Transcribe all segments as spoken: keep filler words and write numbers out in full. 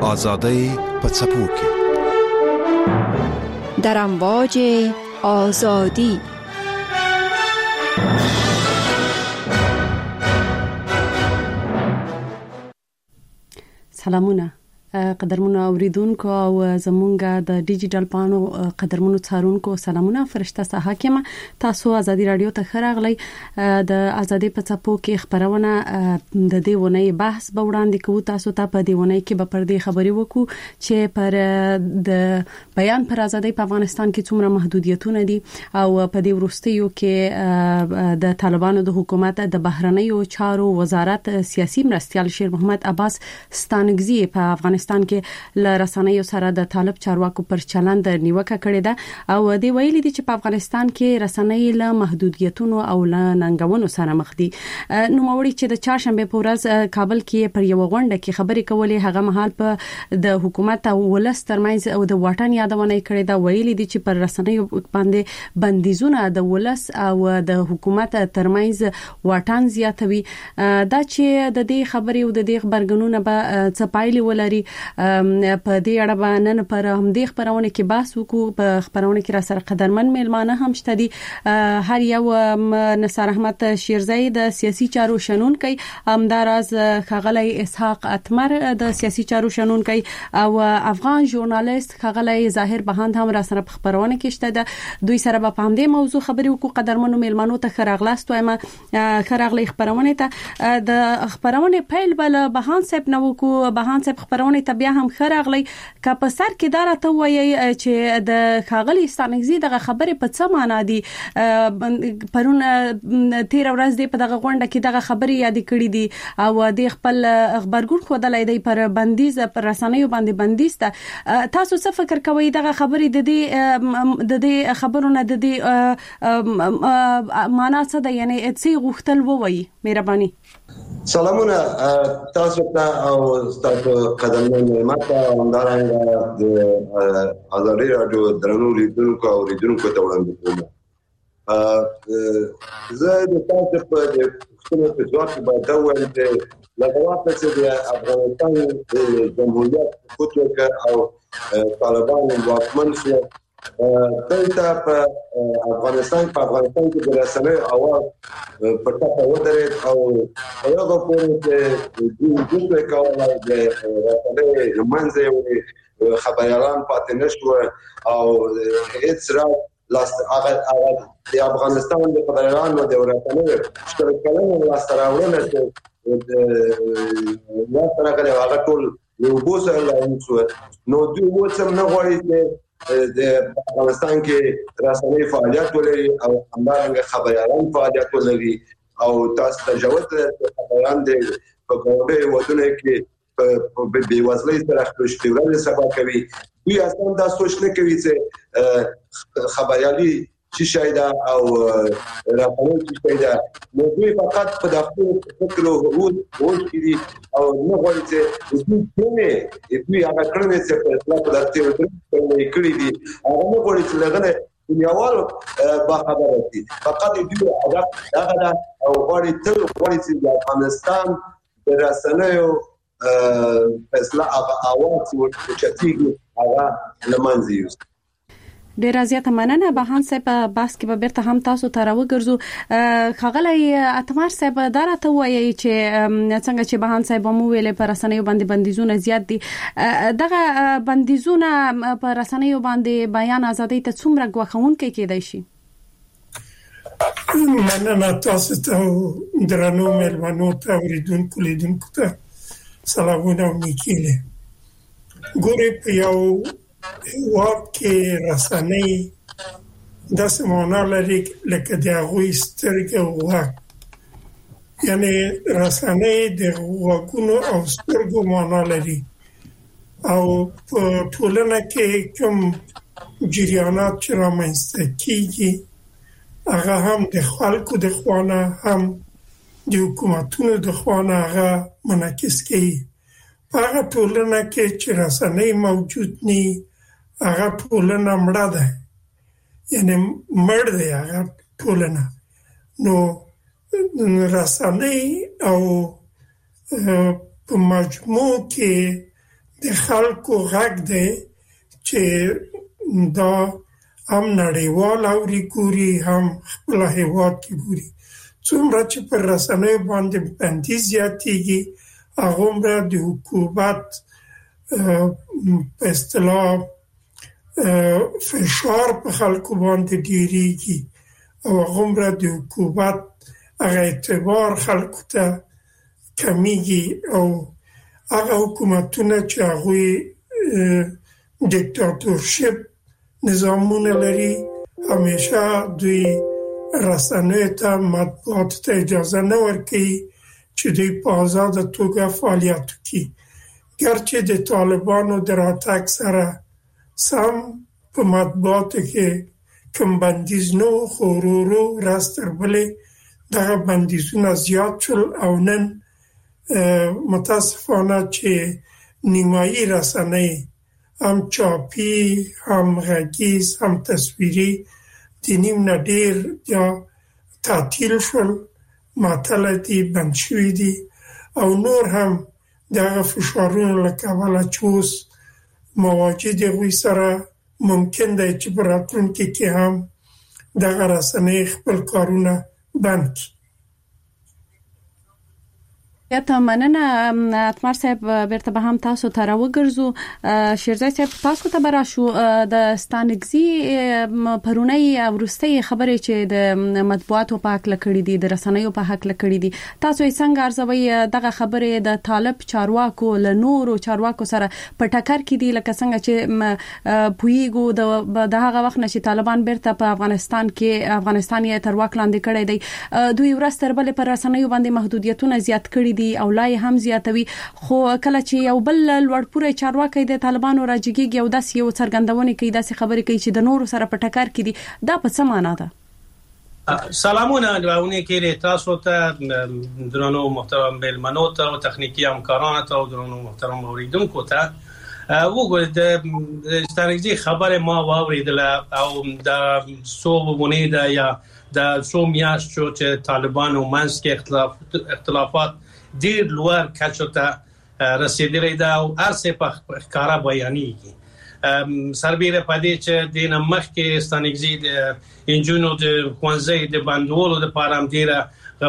آزادی په څپو کې در امواج آزادی. سلامونه قدرمنو اوریدونکو او زمونږ د ډیجیټل پانو قدرمنو څارونکو سلامونه. فرشته حاکمه تاسو ازادي رادیو ته خراغلی. د ازادي په څپو کې خبرونه د دې ونې بحث به وړاندې کوو. تاسو ته په دې ونې کې به پر دې خبرې وکړو چې پر د بیان پر ازادي په افغانستان کې څومره محدودیتونه دي او په دې وروستیو کې د طالبانو د حکومت د بهرنیو چارو وزارت سیاسي مرستيال شیر محمد عباس ستانګزي په افغانستان کې ل رسنیو سره د طالب چارواکو پر چلند نیوکه کړې ده او دی ویلي دي چې په افغانستان کې رسنۍ له محدودیتونو او له ننګونو سره مخ دي. نو موري چې د چهارشنبه په ورځ کابل کې پر یو غونډه کې خبرې کولې، هغه مهال په د حکومت او ولس ترمنځ او د واټن یادونه کړې ده. ویلي دي چې پر رسنیو باندې بندیزونه د ولس او د حکومت ترمنځ واټن زیاتوي. دا چې د دې خبرې او د دې خبرګونونه به څه پایلې ولري په دې اړه باندې پر هم دې خبرونه کې بحث وکړو. په خبرونه کې را سره قدرمن میلمانه هم شته دي. هر یو نصر احمد شیرزئی د سیاسي چارو شنونکي، همداراز خغلی اسحاق اتمر د سیاسي چارو شنونکي او افغان ژورنالیست خغلی ظاهر بهاند هم را سره په خبرونه کې شته ده. دوی سره په همدې موضوع خبرې وکړو. قدرمنو میلمانو ته خراغلاست وایم. خراغلی خبرونه ته د خبرونه پیل بل بهاند صاحب نو کو بهاند صاحب خبرونه ته بیا هم خراغلی که په سر کې دار ته وایي چې د خاغلی ستانګزي دغه خبره په څه معنا دي. پرون تیر ورځ دی په دغه غونډه کې دغه خبرې یاد کړې دي او د خپل خبرګون خودلای دی پر بندیز پر رسنیو باندې بندیز ته. تاسو څه فکر کوئ دغه خبرې د دې د دې خبرونه د دې معنا څه ده، یعنی څه غوښتل ووایي؟ مهرباني. سلامونه تاسو ته او تاسو قدرمن ماته همدارنګه د ازادي رادیو درنو لیدونکو او لیدونکو ته وړاندې کوم. زه د تاسو په د خپل په ځواب باندې دا وایم چې لږه چې د افغانستان د جمهوریت حکومت او طالبان واکمن شو دلته په افغانستان په افغانستان کې د رسنۍ اواز په ټاپه ودرېد او هغه پورې چې د دې کولای د رسنۍ منځه خبريالان پاتې نشو او هیڅ را لاست هغه د افغانستان د خبريالانو د رسنۍ شترک کلمه لاستراوړل چې یا څنګه هغه ټول یو بوسه لایو نو دوی وڅم نه غواړي چې د افغانستان کې رسنۍ فعالیت ولري او همدارنګه خبريالان فعالیت ولري او تاسو ته جوت خبريالان د په کومه ودونه کې په بیوزلۍ سره خپل اشتغال سبا کوي. دوی اصلا دا سوچ نه کوي چې خبريالي چې شایده او راپور چې شایده نو دوی فقط په داخلي فکر او هوډ هوډ کړي او نه غواړي چې دوی څنګه دوی هغه کړنې چې په اصلاح په داسې وکړي کړي دي هغه نه غواړي چې لغنه دنیاوالو با خبره دي. فقط دوی هدف هغه ده او غواړي تل غواړي چې د افغانستان د رسنیو اصلاح هغه اواز ورچتيږي هغه لمنځي یوز. ډیر زیاته مننه. بهان صاحب بحث کې به بیرته هم تاسو ته راوګرځو. خغلی اتمر صاحب دراته وایي چې څنګه چې بهان صاحب مو ویلې پر رسنیو باندې بندیزونه زیات دي، دغه بندیزونه پر رسنیو باندې بیان ازادي ته څومره غوښونکي کېدای شي؟ مننه تاسو ته درنو مېلمنو ته اوریدونکو لیدونکو ته سلامونه او نیکیله. ګورې په یو واکه رسنۍ د سمونه لري لکه د هغوی سترګې واک، یعنی رسنۍ د واکونو او سترګو معنا لري او په ټولنه کې کوم جریانات چې رامنځته کیږي هغه هم د خلکو د خوانه هم د حکومتونو د خوانه هغه منعکس کوي. په هغه ټولنه کې چې رسنۍ موجود ني هغه ټولنه مړه ده، یعنی مړ ده هغه ټولنه. نو رسنۍ او په مجموع کې د د خلکو غږ دی چې دا هم نړیوال اوري ګوري هم خپل هیواد کې ګوري. څومره چې پر رسنیو باندې بندیز زیاتېږي هغومره د حکومت په اصطلاح فشار په خلکو باندې ډیریږي او هغومره د حکومت هغه اعتبار خلکو ته کمیږي او هغه حکومتونه چې هغوی دیکتاتورشپ نظامونه لري همیشه دوی رسنیو ته مطبوعات ته اجازه نه ورکوي چې دوی په آزاده توګه فعالیت وکړي. گرچه د طالبانو د راتګ سره سم په مطبوعاتو کې کوم بندیز نه و خو ورو ورو ورځ تر بلې دغه بندیزونه زیات شول او نن متاسفانه چې نیمایي رسنۍ هم چاپی هم غږیز هم تصویري د نیم نه ډېر یا تعطیل شول، معطله دي، بند شوي دي او نور هم دغه فشارونو له کبله چې اوس مواجه د هغوی سره ممکن دی چې په راتلونکي کې هم دغه رسنۍ خپل کارونه بند کړي. یا ته مننه اتمر صاحب، بیرته به هم تاسو ته راوګرځو. شیرزای صاحب تاسو ته برا شو د ستانګزي پرونی ورستي خبرې چې د مطبوعاتو په حق لکړې دي، د رسنیو په حق لکړې دي، تاسو یې څنګه ارزوي دغه خبرې د طالب چارواکو له نورو چارواکو سره په ټکر کې دي، لکه څنګه چې پویګو د هغه وخت نشي طالبان بیرته په افغانستان کې افغانستان یې تر واک لاندې کړی دی، دوی ورستر بل پر رسنیو باندې محدودیتونه زیات کړي دي او لای هم زیاتوي، خو کله چې یو بل لوړپوړی چارواکي د طالبانو راجګي یو داس یو څرګندونه کوي، داسې خبرې کوي چې د نورو سره په ټکر کې دي، دا په څه معنا ده؟ سلامونه راونی کې تاسو ته درنو محترم مېلمنو ته او تخنیکی همکارانو ته او درنو محترم اوریدونکو ته وګورئ د ستراتیژي خبره ما واوریدل او د صوبونه ده یا د څو میاشتو چې طالبانو منځ کې اختلاف اختلافات ډیر لوړ کچو ته رسیدلې ده او ارسه په ښکارا بیانېږي. سربېره پدې چې د نمخ کې ستانګزي د انجونو د خوانځي د بندولو د پارام ډیره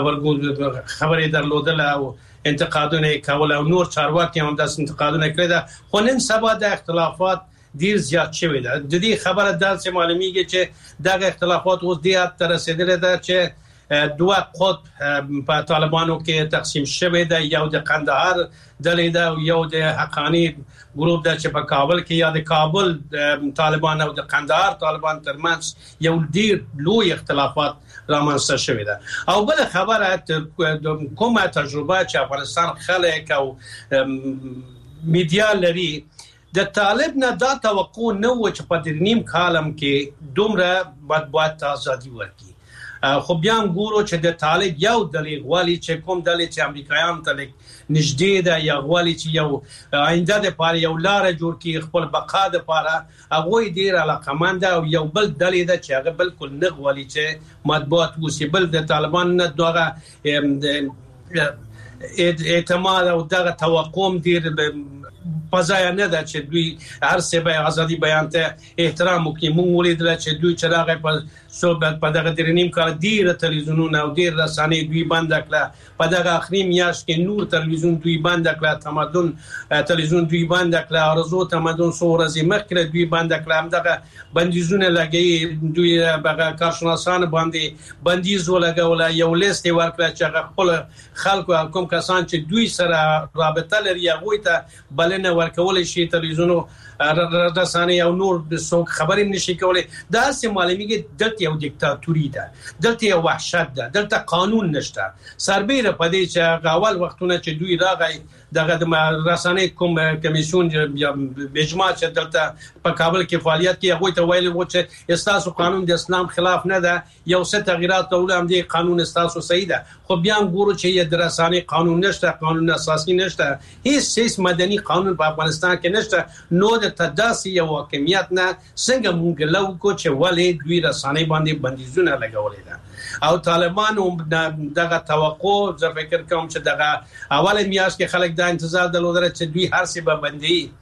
خبرې درلودل او انتقادونه کول او نور چارواکي هم د انتقادونه کړل، خو نن سبا د اختلافات ډیر زیات شوی ده. د دې خبره داسې معلومیږي چې دغه اختلافات اوس ډیر تر رسیدلې ده چې دوه قطب په طالبانو کې تقسیم شوی ده، یو د قندهار ډلې ده او یو د حقانی ګروپ ده چې په کابل کې یا د کابل طالبان او د قندهار طالبان ترمنځ یو ډیر لوی اختلافات رامنځته شوی ده. او بل خبره کومه تجربه چې افغانستان خلک او میډیا لري د طالب نه دا توقع نه و چې په نیم کالم کې دومره مطبوعات ازادي ورکړي، خو بیا هم ګورو چې د طالب یو دلیل غواړي چې کوم دلیل چې امریکایان ته نږدې ده یا غواړي چې یو آینده د پاره یو لار جوړ کړي خپل بقا د پاره، هغه ډیر علاقمند او یو بل دلیل ده چې هغه بالکل نه غواړي چې مطبوعات وسی بل د طالبان نه دغه اعتماد او دغه توقع ډیر پزای نه ده چې دوی هر څه به ازادي بیان ته احترام وکړي. موږ ولیدل چې دوی چې راغی په صحبت په دغه درنیم کال ډیر تلویزیونونه او ډیر رسانې دوی بند کړه، په دغه اخري میاشت کې نور تلویزیون دوی بند کړه، تمدن تلویزیون دوی بند کړه، ارزو تمدن څو ورځې مخکې دوی بند کړه، هم دغه بندیزونه لګي دوی هغه کارشناسان باندې بندیز ولګول، یو لیست ورکړه چې خپل خلکو کوم کسان چې دوی سره رابطه لري هغه ته بلنه ورکول شي، تلویزیونو رسانې او نور څوک خبرې نشي کولای. دا سه معلومیږي دلته یو دیکتاتوري ده، دلته یو وحشت ده، دلته قانون نشته. سربېره پدې چې اول وختونه چې دوی راغی دغه د رسانې کوم کمیسیون یا بجما چې دلته په کابل کې فعالیت کوي هغه ته ویل و چې استاسو قانون د اسلام خلاف نه ده، یو څه تغیرات ټول هم دي، قانون استاسو صحیح ده، خو بیا هم ګورو چې د رسانې قانون نشته، قانون اساسي نشته، هیڅ هیڅ مدني قانون په افغانستان کې نشته. نو د تداسي یو حکومت نه څنګه مونږ لو کو چې ولې دوی رسانې باندې بندیزونه لګولې ده او طالبانو دغه توقع زه فکر کوم چې دغه اول میاشت کې خلک دا انتظار درلودل چې دوی هر څه به بندي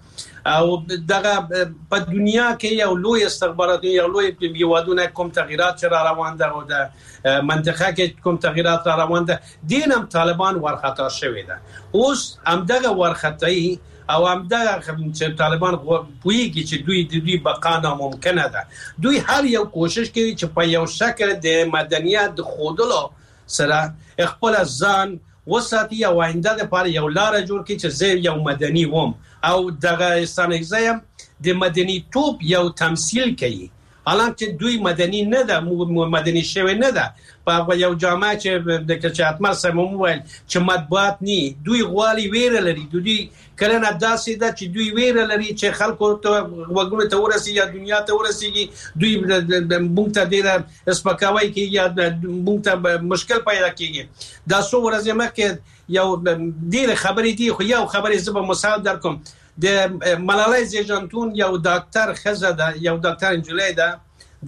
او دغه په دنیا کې یو لوی استخباراتي یو لوی یوادونه کوم تغیرات را روان ده او د منطقه کې کوم تغیرات را روان ده دینم طالبان ورخطا شوی ده اوس هم دغه ورخطایی او هم دغه چې طالبان پویږي چې دوی د دوی بقا ناممکنه ده دوی هر یو کوشش کوي چې په یو شکل د مدنیت د خودلو سره خپل ځان وساتي او آینده لپاره یو لار جوړ کړي چې زه یو مدني وم او دغه استانګزایم د مدني توپ یو تمثيل کوي حالانکه دوی مدني نه ده مدني شوی نه ده په یو جامعه چې د کچاتمر سره موبایل چې مطبوعات ني دوی غوالي ویره لري دوی کله نه داسې ده چې دوی ویره لري چې خلکو ته وګړو ته ورسي یا دنیا ته ورسيږي دوی مونږ ته ډیره سپکاوي کوي یا مونږ ته مشکل پیدا کیږي دا څو ورځې مخکې یو ډیره خبرې دي خو یو خبرې زه به مثال درکوم د ملالۍ زیجانتون یو ډاکټر خزه ده یو ډاکټر انجلۍ ده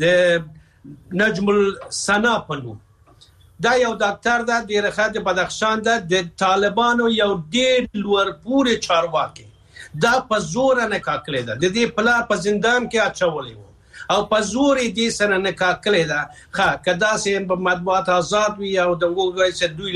د نجم السنا پنو دا یو ډاکټر ده د رخات بدخشان ده د طالبانو یو ډیر لوړ پورې چارواکي دا په زور نه کاکلې ده د دې پلا په زندان کې اچولې وو او په زور دې سره نه کاکلې ده ښه کدا سه په مطبوعات آزاد وي او د وګړي چې دوی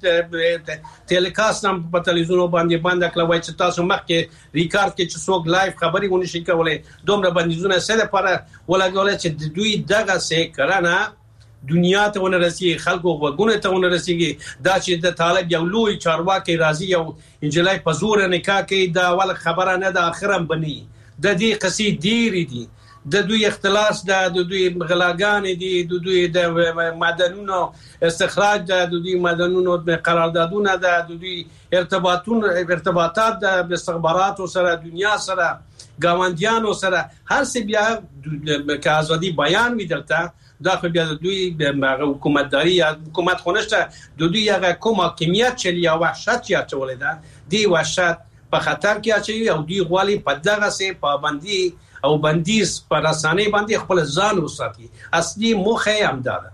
لایف ټیلیکاست هم په تلویزیون باندې باندې کلوي چې تاسو مخکې ریکارډ کې چې څوک لایف خبري ونی شي کولای دومره باندې سره لپاره ولګول چې دوی دغه سه کرانه دنیا ته ونرسي خلکو وګونه ته ونرسيږي دا چې د طالب یو لوی چارواکي راضي یو انجلای په زور نکاح کوي دا ول خبره نه د اخرم بني د دې قصې ډيري دي د دوی اختلاس ده د دوی غلاګان دي د دوی د معدنونو استخراج ده د دوی معدنونو قراردادونه ده د دوی ارتباطون ارتباطات د استخباراتو سره دنیا سره گاونډیانو سره هر څه بیا که ازادي بیان میدلته دا خو بیا د دوی د حکومتداري یا حکومت خونشته د دوی هغه کوم حاکمیت چې یا وحشت یا چولې ده دی وحشت په خطر کې اچي او دوی غوالي په دغه سه پابندي او بندیز پر رسانه باندې خپل ځان وساتي اصلي موخه هم ده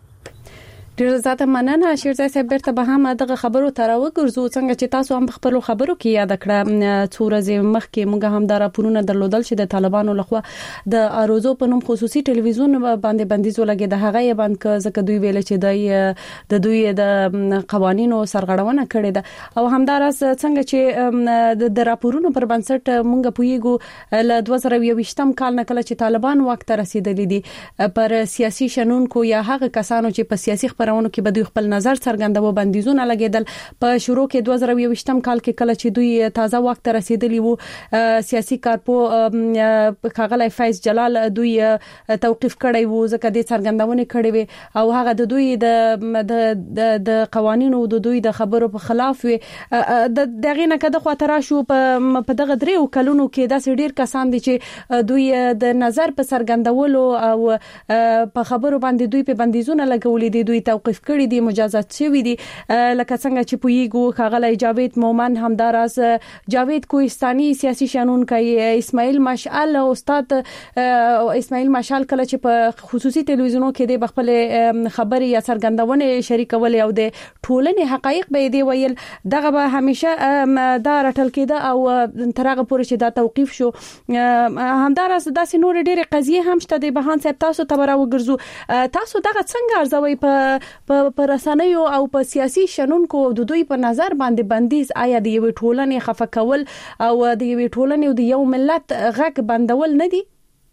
ډیر زیاته مننه شیرزای صاحب برته به هم دغه خبرو تر وګرځو څنګه چې تاسو هم خپل خبرو کې یاد کړه څو ورځې مخکې موږ هم دا راپورونه درلودل چې د طالبانو لخوا د اروزو په نوم خصوصي ټلویزیون باندې بندیز ولګي د هغه یې باندې ک ځکه دوی ویل چې د دوی د قوانینو سرغړونه کړې ده او همدارس څنګه چې د راپورونو پر بنسټ موږ پویګو ل دوه زره یوویشتم کال نه کله چې طالبان وخت رسیدلې دي پر سیاسي شنونکو یا هغه کسانو چې په سیاسي خبرونو کې به دوی خپل نظر څرګندوي بندیزونه لګیدل په شروع کې دوه زره یوویشتم کال کې کله چې دوی تازه وخت رسیدلی وو سیاسي کارپو کاغلی فیض جلال دوی توقيف کړی وو ځکه د څرګندونې کړې وي او هغه د دوی د د قوانینو د دوی د خبرو په خلاف وي د دغه نه کده خاطر شو په دغه دریو کلونو کې د ډیر کسان دي چې دوی د نظر په څرګندولو او په خبرو باندې دوی په بندیزونه لګولې دي دوی توقيف کړی دي مجازات شوی دي لکه څنګه چې پویګو کاغلی جاوید مومن همدارس جاوید کوهستاني سیاسي شنونکي اسماعیل مشعل استاد اسماعیل مشعل کله چې په خصوصي ټلویزیونو کې د خپل خبري یا څرګندونه شریکول او د ټولنې حقایق به دی ویل دغه به همیشه دا رټل کېده او ترغه پورې چې دا توقيف شو همدارس داسې نور ډېر قضیه هم شته د بهان صاحب تاسو ته راوګرځو تاسو دغه څنګه ارزوي په په رسنیو او په سیاسي شنونکو د دوی په نظر باندې بندیز آیا د یو ټولنې خفه کول او د یو ټولنې او د یو ملت غږ بندول نه دي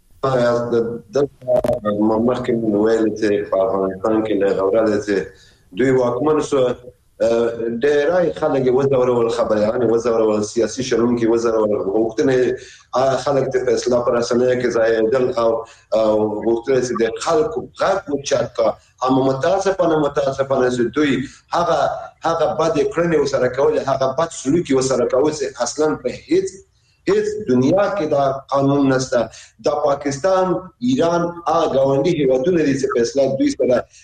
د ممکن ویل چې په افغانستان کې له غوړه چې دوی واکمن سو ډیرای خلک وزورول خبريان وزورول سیاسي شنونکي وزورول وختونه خلک د فیصله پر اسنه کې ځایدل او وختونه چې د خلکو غږ وچاکا هم متاسفانه متاسفانه چې دوی هغه هغه بد کړنې وسره کول هغه بد سلوکي وسره کول چې اصلا په هیڅ هیڅ دنیا کې دا قانون نشته د پاکستان ایران هغه غونډي هیوادونه دي چې فیصله دوی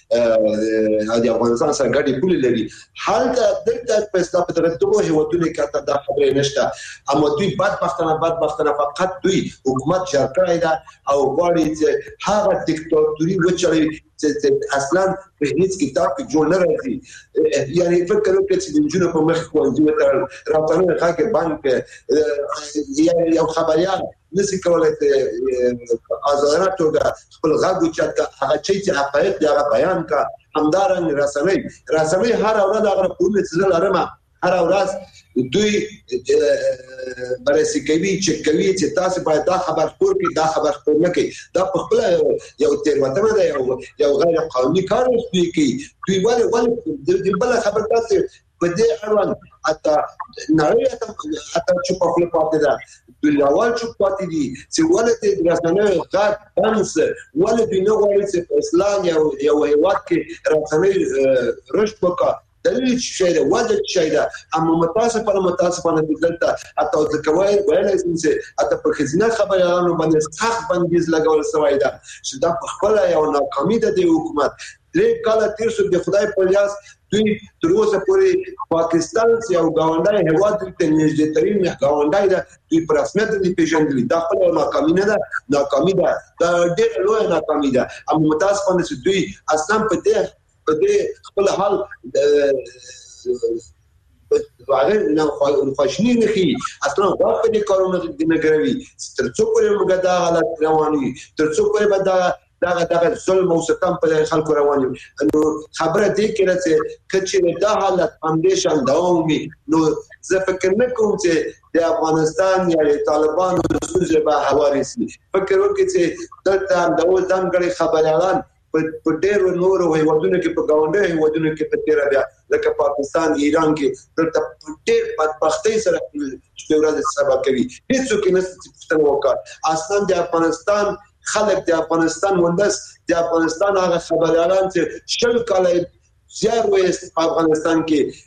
سره د افغانستان سره ګډي پولې لري حالت دلته فیصله په دغه دوه هیوادونه کې دا خبره نشته اما دوی بدبختانه بدبختانه فقط دوی حکومت جوړ کړی دا او غواړي چې هغه دیکتاتوري وچړي چې اصلا په هیڅ کتاب کې جوړ نه راځي. یعنی فکر وکړئ چې د جنونو په مخ کوونځي وتر راځنه خاکه بانک یا یو خبريال نسی کولای ته آزادانه توګه خپل غږ اوچت هغه چې حقایق دی هغه بیان کا. همدارنګ رسنۍ رسنۍ هر ورځ هغه په مثال لرمه هر ورځ دوی بررسي کوي چې کوي چې تاسو باید دا خبر خپور کړئ دا خبر خپور نه کړئ دا په خپل یو تیروتنه ده یو یو غیر قانوني کار دی کوي. دوی ولې ولې د بل خبر تاسو په دې اړوند اته نړۍ اته اته چې په خپل پاتې ده د اول چې پاتې دي چې ولې د رسنۍ غږ بنس ولې د نو غوړي چې اسلام یو یو هیواد کې رسنۍ رشد وکړه دلیل شي دا وجه شي دا اما متاسفانه متاسفانه دلته اته د کوي ویلای چې اته په خزینه خبرانو باندې سخت بندیز لګول شوی دا چې دا په خپل یو ناکامي ده د حکومت درې کاله تیر شو د خدای په لیاس دوی تر اوسه پورې پاکستان یو گاونډي هیواد ته نږدې ترين گاونډي ده دوی پر رسمیت دي پیژندل دا خپل ناکامي نه ده ناکامي ده دا ډېر لوی ناکامي ده اما متاسفانه چې دوی اصلا په دې په دې خپل حال واغې نه خوشنی نه کی اصلا واقع دي کارونه نه کوي تر څو پورې موږ دا حالت رواني تر څو پورې به دا دا دا ظلم او ستم په خلکو رواني نو خبره دې کړه چې کچې دا حالت اندیشان دوامي نو زه فکر نه کوم چې د افغانستان یا طالبانو د سوزه به حوارسي فکر وکړي چې دلته د اول ځانګړي خبريالان په ډېر نور هیوادونو کې په گاونډي هیوادونو کې په تیر بیا لکه پاکستان ایران کې دلته ډېر بدبختۍ سره چې ورځ سبا کوي هیڅ کې نه ستنه وکړ اصلا د افغانستان خلک د افغانستان وندس د افغانستان هغه خبريالان چې شل کاله زیار وېست په افغانستان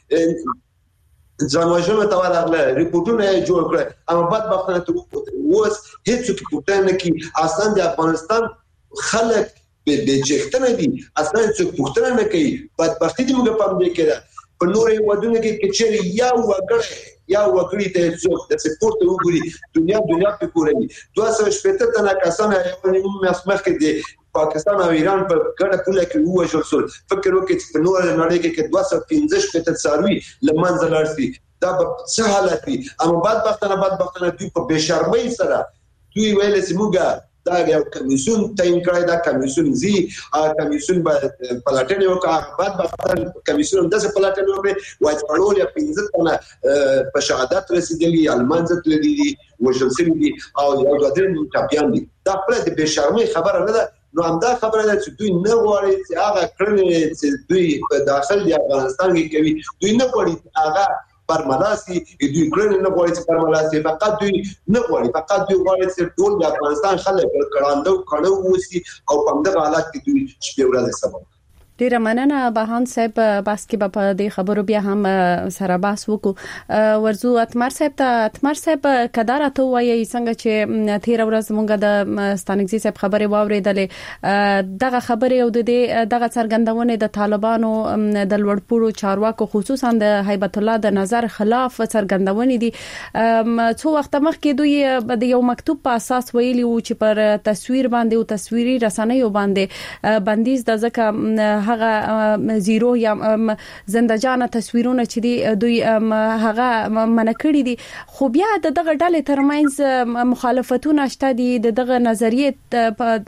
کې ځانوژنه تاواله ریپورتونه جوړ کړ اما بدبختانه اوس هیڅ کې پټه نه کی اصلا د افغانستان خلک به به چختنه دي اصلا څوک پښتنه نه کوي بدبختی دې موږ پام دې کړه په نورې ودونه کې کچېری یا وګړي یا وګړي ته څوک د سپورت وګړي دنیا دنیا په کورني دوه سوه شپږ تنه کسان یو نیم مسمخ کې دي پاکستان او ایران په ګډه پوله کې وژل شول فکر وکړئ چې په نورې نړۍ کې دوه سوه پنځه شپږ څاروي لمنځه لاړ شي دا به څه حالت وي اما بدبختانه بدبختانه دوی په بشرمۍ سره دوی ویل چې موږ دا یو کمیسیون تعین کړی دا کمیسیون زی کمیسیون به پلاټنی وکړه بعد به کمیسیون داسې پلاټنی وکړي وایي پړول یا پنځه تنه په شهادت رسیدلی المانځت لري وژل شوي دي او یو دوه درې ټاپیان دي دا خپله د بېشرمۍ خبره نه ده نو همدا خبره ده چې دوی نه غواړي چې هغه کړنې چې دوی په داخل د افغانستان کې کوي دوی نه غواړي هغه پرملاسي دوی کړنې نه غواړي چې پرملاسي فقط دوی نه غواړي فقط دوی غواړي چې ټول د افغانستان خلک کړهاندو کړهو وسی او په دغه حالت کې دوی شپې ورځې سبب ډیره مننه بهان صاحب بس کې په دې خبرو بیا هم سره بحث وکړو ورزو اتمر صاحب ته اتمر صاحب کدار ته وایي څنګه چې تیر ورځ مونږ د ستانګزي صاحب خبره واوریدلې دغه خبره او د دغه څرګندونه د طالبانو د لوړپوړو چارواکو خصوصا د هیبت الله د نظر خلاف څرګندونه دي څو وخت مخکې دوی د یو مکتوب په اساس ویلي و چې پر تصویر باندې او تصویري رسنیو باندې بندیز د ځکه هغه زیرو یا زندجانه تصویرونه چې دی دوی هغه منکړي دي خو بیا دغه ډلې ترمنځ مخالفتونه شته دي دغه نظریه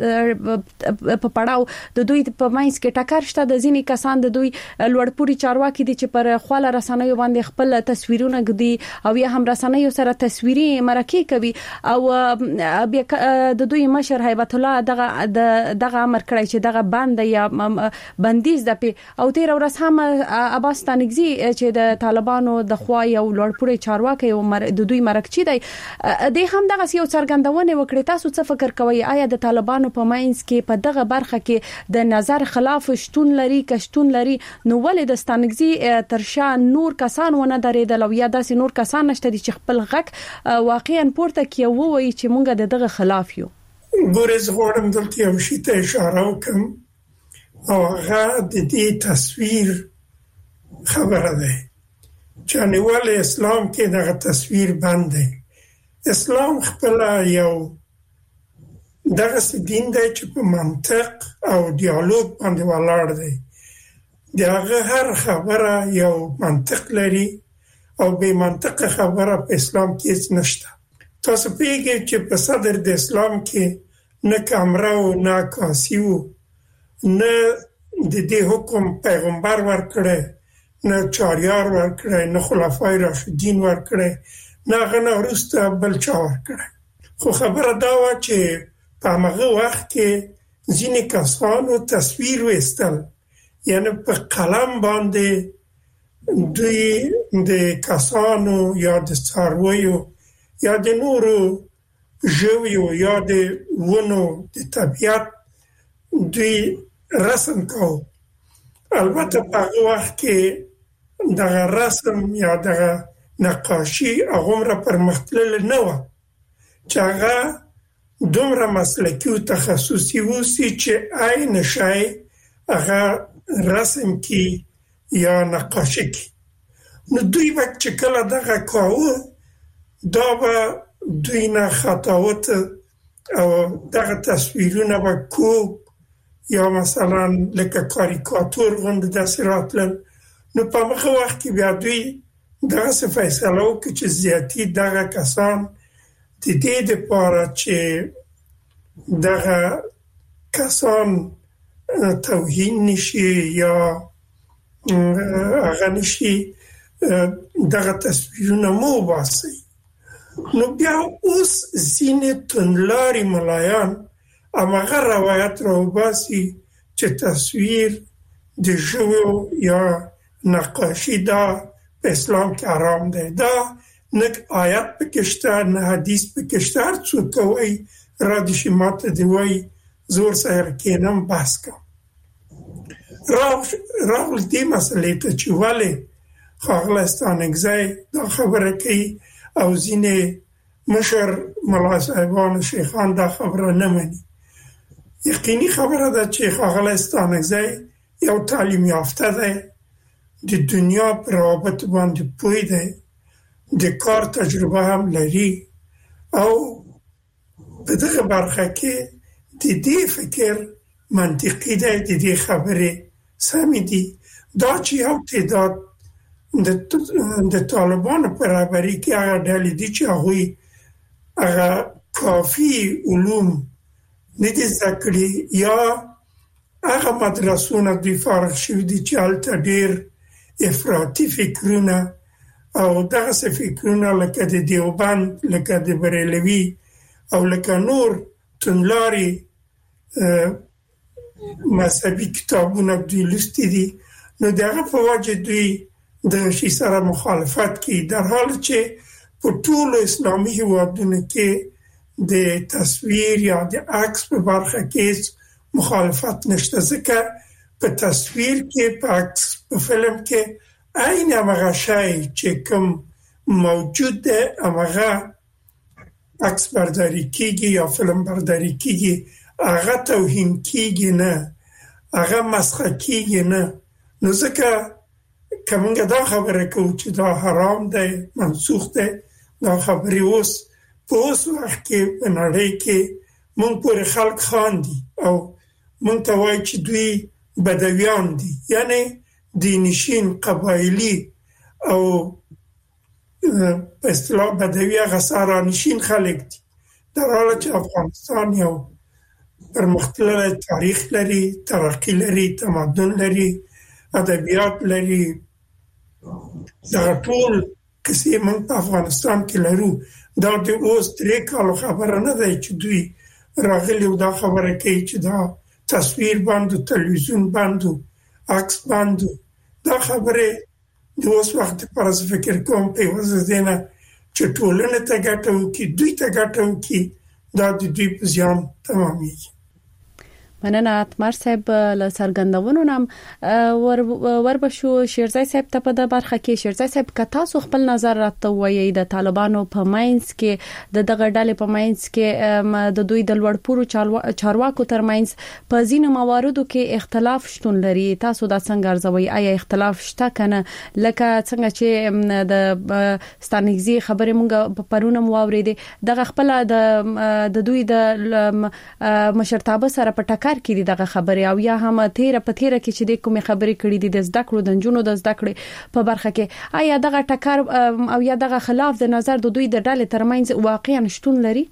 په پړاو د دوی په مینس کې ټکر شته د ځینې کسان د دوی لوړپوړي چارواکي دي چې پر خپل رسنیو باندې خپل تصویرونه ګدي او یا هم رسنیو سره تصویري مرکه کوي او بیا د دوی مشر هیبت الله دغه دغه امر کړی چې دغه بند یا بندیز د پی او تیر ورځ هم عباس ستانګزي چې د طالبانو د خوا یو لوړپوړي چارواکي او د دوی مرکچی دی د هم دغه یو څرګندونه وکړه تاسو څه فکر کوئ آیا د طالبانو په ماینس کې په دغه برخه کې د نظر خلاف شتون لري کشتون لري نو ولې د ستانګزي ترشا نور کسان ونه درېدل او یا داسې نور کسان نشته چې خپل غږ واقعا پورته کوي وایي چې مونږ دغه خلاف یو ګورز غوړم دلته یو شی ته اشاره وکم او هغه د دې تصویر خبره ده چې نوال اسلام کې دغه تصویر بند دی اسلام خپل یو دغه دین دی چې په منطق او ډیالوګ باندې ولاړ دی. دغه هر خبره یو منطق لري او به منطق خبره په اسلام کې هیڅ نشته. تاسو پیږئ چې په صدر د اسلام کې نه کامره او نه کاسی و، نه د دې حکم پیغمبر ورکړی، نه چاریار ورکړی، نه خلفای راشدین ورکړی، نه هغه نه وروسته بل چا ورکړی. خو خبره دا وه چې په همغه وخت کې ځینې کسانو تصویر ویستل، یعنی په قلم باندې دوی د کسانو یا د څارویو یا د نورو ژویو یا د ونو د طبیعت دوی رسم کوو. البته په هغه وخت کې دغه رسم یا دغه نقاشي هغومره پرمختللې نه وه چې هغه دومره مسلکي او تخصصي اوسي چې عین شی هغه رسم کی یا نقاشي کی. نو دوی به چې کله دغه کاوه دا به دوی نه خطاوت او دغه تصویرونه به کوب یا مثلا لکه کاریکاتور غوندې داسې راتلل. نو په هغه وخت کې بیا دوی دغسې فیصله وکړه چې زیاتي دغه کسان د دې دپاره چې دغه کسان توهین نشي یا هغه نشي دغه تصویرونه مو وباسي. نو بیا اوس ځینې توندلاري ملایان هماغه روایت راوباسي چې تصویر د ژویو یا نقاشي دا په اسلام کې حرام دی. دا نه آیت پکې شته نه حدیث پکې شته. هر څوک وایي را دې شي ماته دې وایي زور سره کېنم بحث کوم. راغل دې مسئلې ته چې ولې ښاغلی ستانکزی دا خبره کوي او ځینې مشر ملا صاحبان شیخان دا خبره نه مني. یقیني خبره ده چې ښاغلی ستانکزی یو تعلیم یافته دی، د دنیا په روابطو باندې پوه دی، د کار تجربه هم لري او په دغه برخه کې د دې فکر منطقي دی، د دې خبرې سمې دي. دا چې یو تعداد د طالبانو په رهبري کې هغه ډلې دي چې هغوی هغه کافي علوم نه دي زده کړي یا هغه مدرسونه دوی فارغ شوي دي چې هلته ډېر افراطي فکرونه او دغسې فکرونه لکه د دیوبند، لکه د بریلوي او لکه نور توندلاري مذهبي کتابونه دوی لوستي دي. نو د هغه په وجه دوی دغه شي سره مخالفت کوي، در حال چې په ټولو اسلامي هېوادونو کې د تصویر یا د عکس په برخه کې مخالفت نشته، ځکه په تصویر کې، په عکس، په فلم کې عین همغه شی چې کوم موجود دی همغه عکس برداری کیږي یا فلم برداری کیږي، هغه توهین کیږي نه، هغه مسخه کیږي نه. نو ځکه که موږ دا خبره کوو چې دا حرام دی، منسوخ دی، دا خبرې اوس په اوس وخت کې په نړۍ کې موږ پورې خلک خاندي او موږ ته وایي چې دوی بدویان دي، یعنی دینشین، قبایلي او په اصطلاح بدوی هغه سهرانشین خلک دي. در حاله چې افغانستان یو پرمختللی تاریخ لري، ترقی لري، تمدن لري، ادبیات لري. دغه ټول کیسې موږ په افغانستان کې لرو. دا د اوس درې کالو خبره نه دی چې دوی راغلي او دا خبره کوي چې دا تصویر باندې، تلویزیون باندې، عکس باندې. دا خبره د اوس وخت پر از فکر کوم په وجه دینه چې ټولنه ته ګټه وکړي، دوی ته ګټه وکړي، دا د دوی په زیان تمامېږي. مننه اتمر صاحب له سرګندونو نام ور وربشو شیرزای صاحب ته په د برخه کې شیرزای صاحب که تاسو خپل نظر راته وایي د طالبانو په ماینس کې د دغه ډلې په ماینس کې د دوی د لوړپوړو چارواکو ترمنځ په ځینو مواردو کې اختلاف شتون لري تاسو دا څنګه ارزوي آیا اختلاف شته کنه لکه څنګه چې د ستانګزي خبرې مونږ په پرونه واورېدې دغه خپل د د دوی د مشرتابه سره په ټکر کې دي دغه خبره او یا هم تیر په تیر کې چې د کومې خبرې کړې دي د زده کړو د جنونو د زده کړې په برخه کې آیا دغه ټکر او یا دغه خلاف د نظر د دوی د ډلې ترمنځ واقعا شتون لري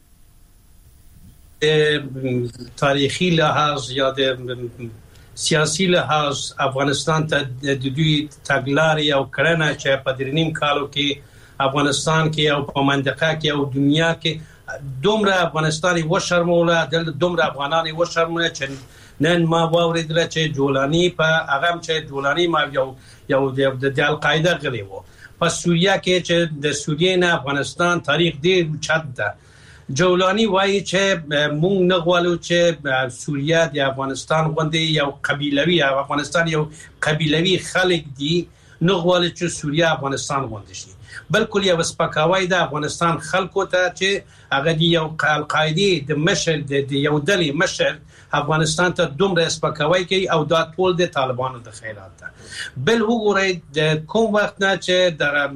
تاریخي لحاظ یا د سیاسي لحاظ افغانستان ته د دوی تګلارې او کړنه چې په درنیم کالو کې افغانستان کې او په منطقه کې او دنیا کې دومره افغانستاني و شرموله د دومره افغاناني و شرموله چې نن ما واوریدل چې جولانی په هغه چې جولانی ما یو یو د القاعده غړي وو په سوریه کې چې د سوریې نه افغانستان تاریخ ډیر چت ده جولانی وایي چې مونږ نه غواړو چې سوریه د افغانستان غوندي یو قبیلوي افغانستان یو قبیلوي خلک دي نه غواړي چې سوریه افغانستان غوندي شي بلکې یو سپکاوی د افغانستان خلکو ته چې هغه دی یو القاعده د مشر د یو ډلې مشر افغانستان ته دومره سپکاوی کوي او دا ټول د طالبانو د خیرات ده بل وګورئ د کوم وخت نه چې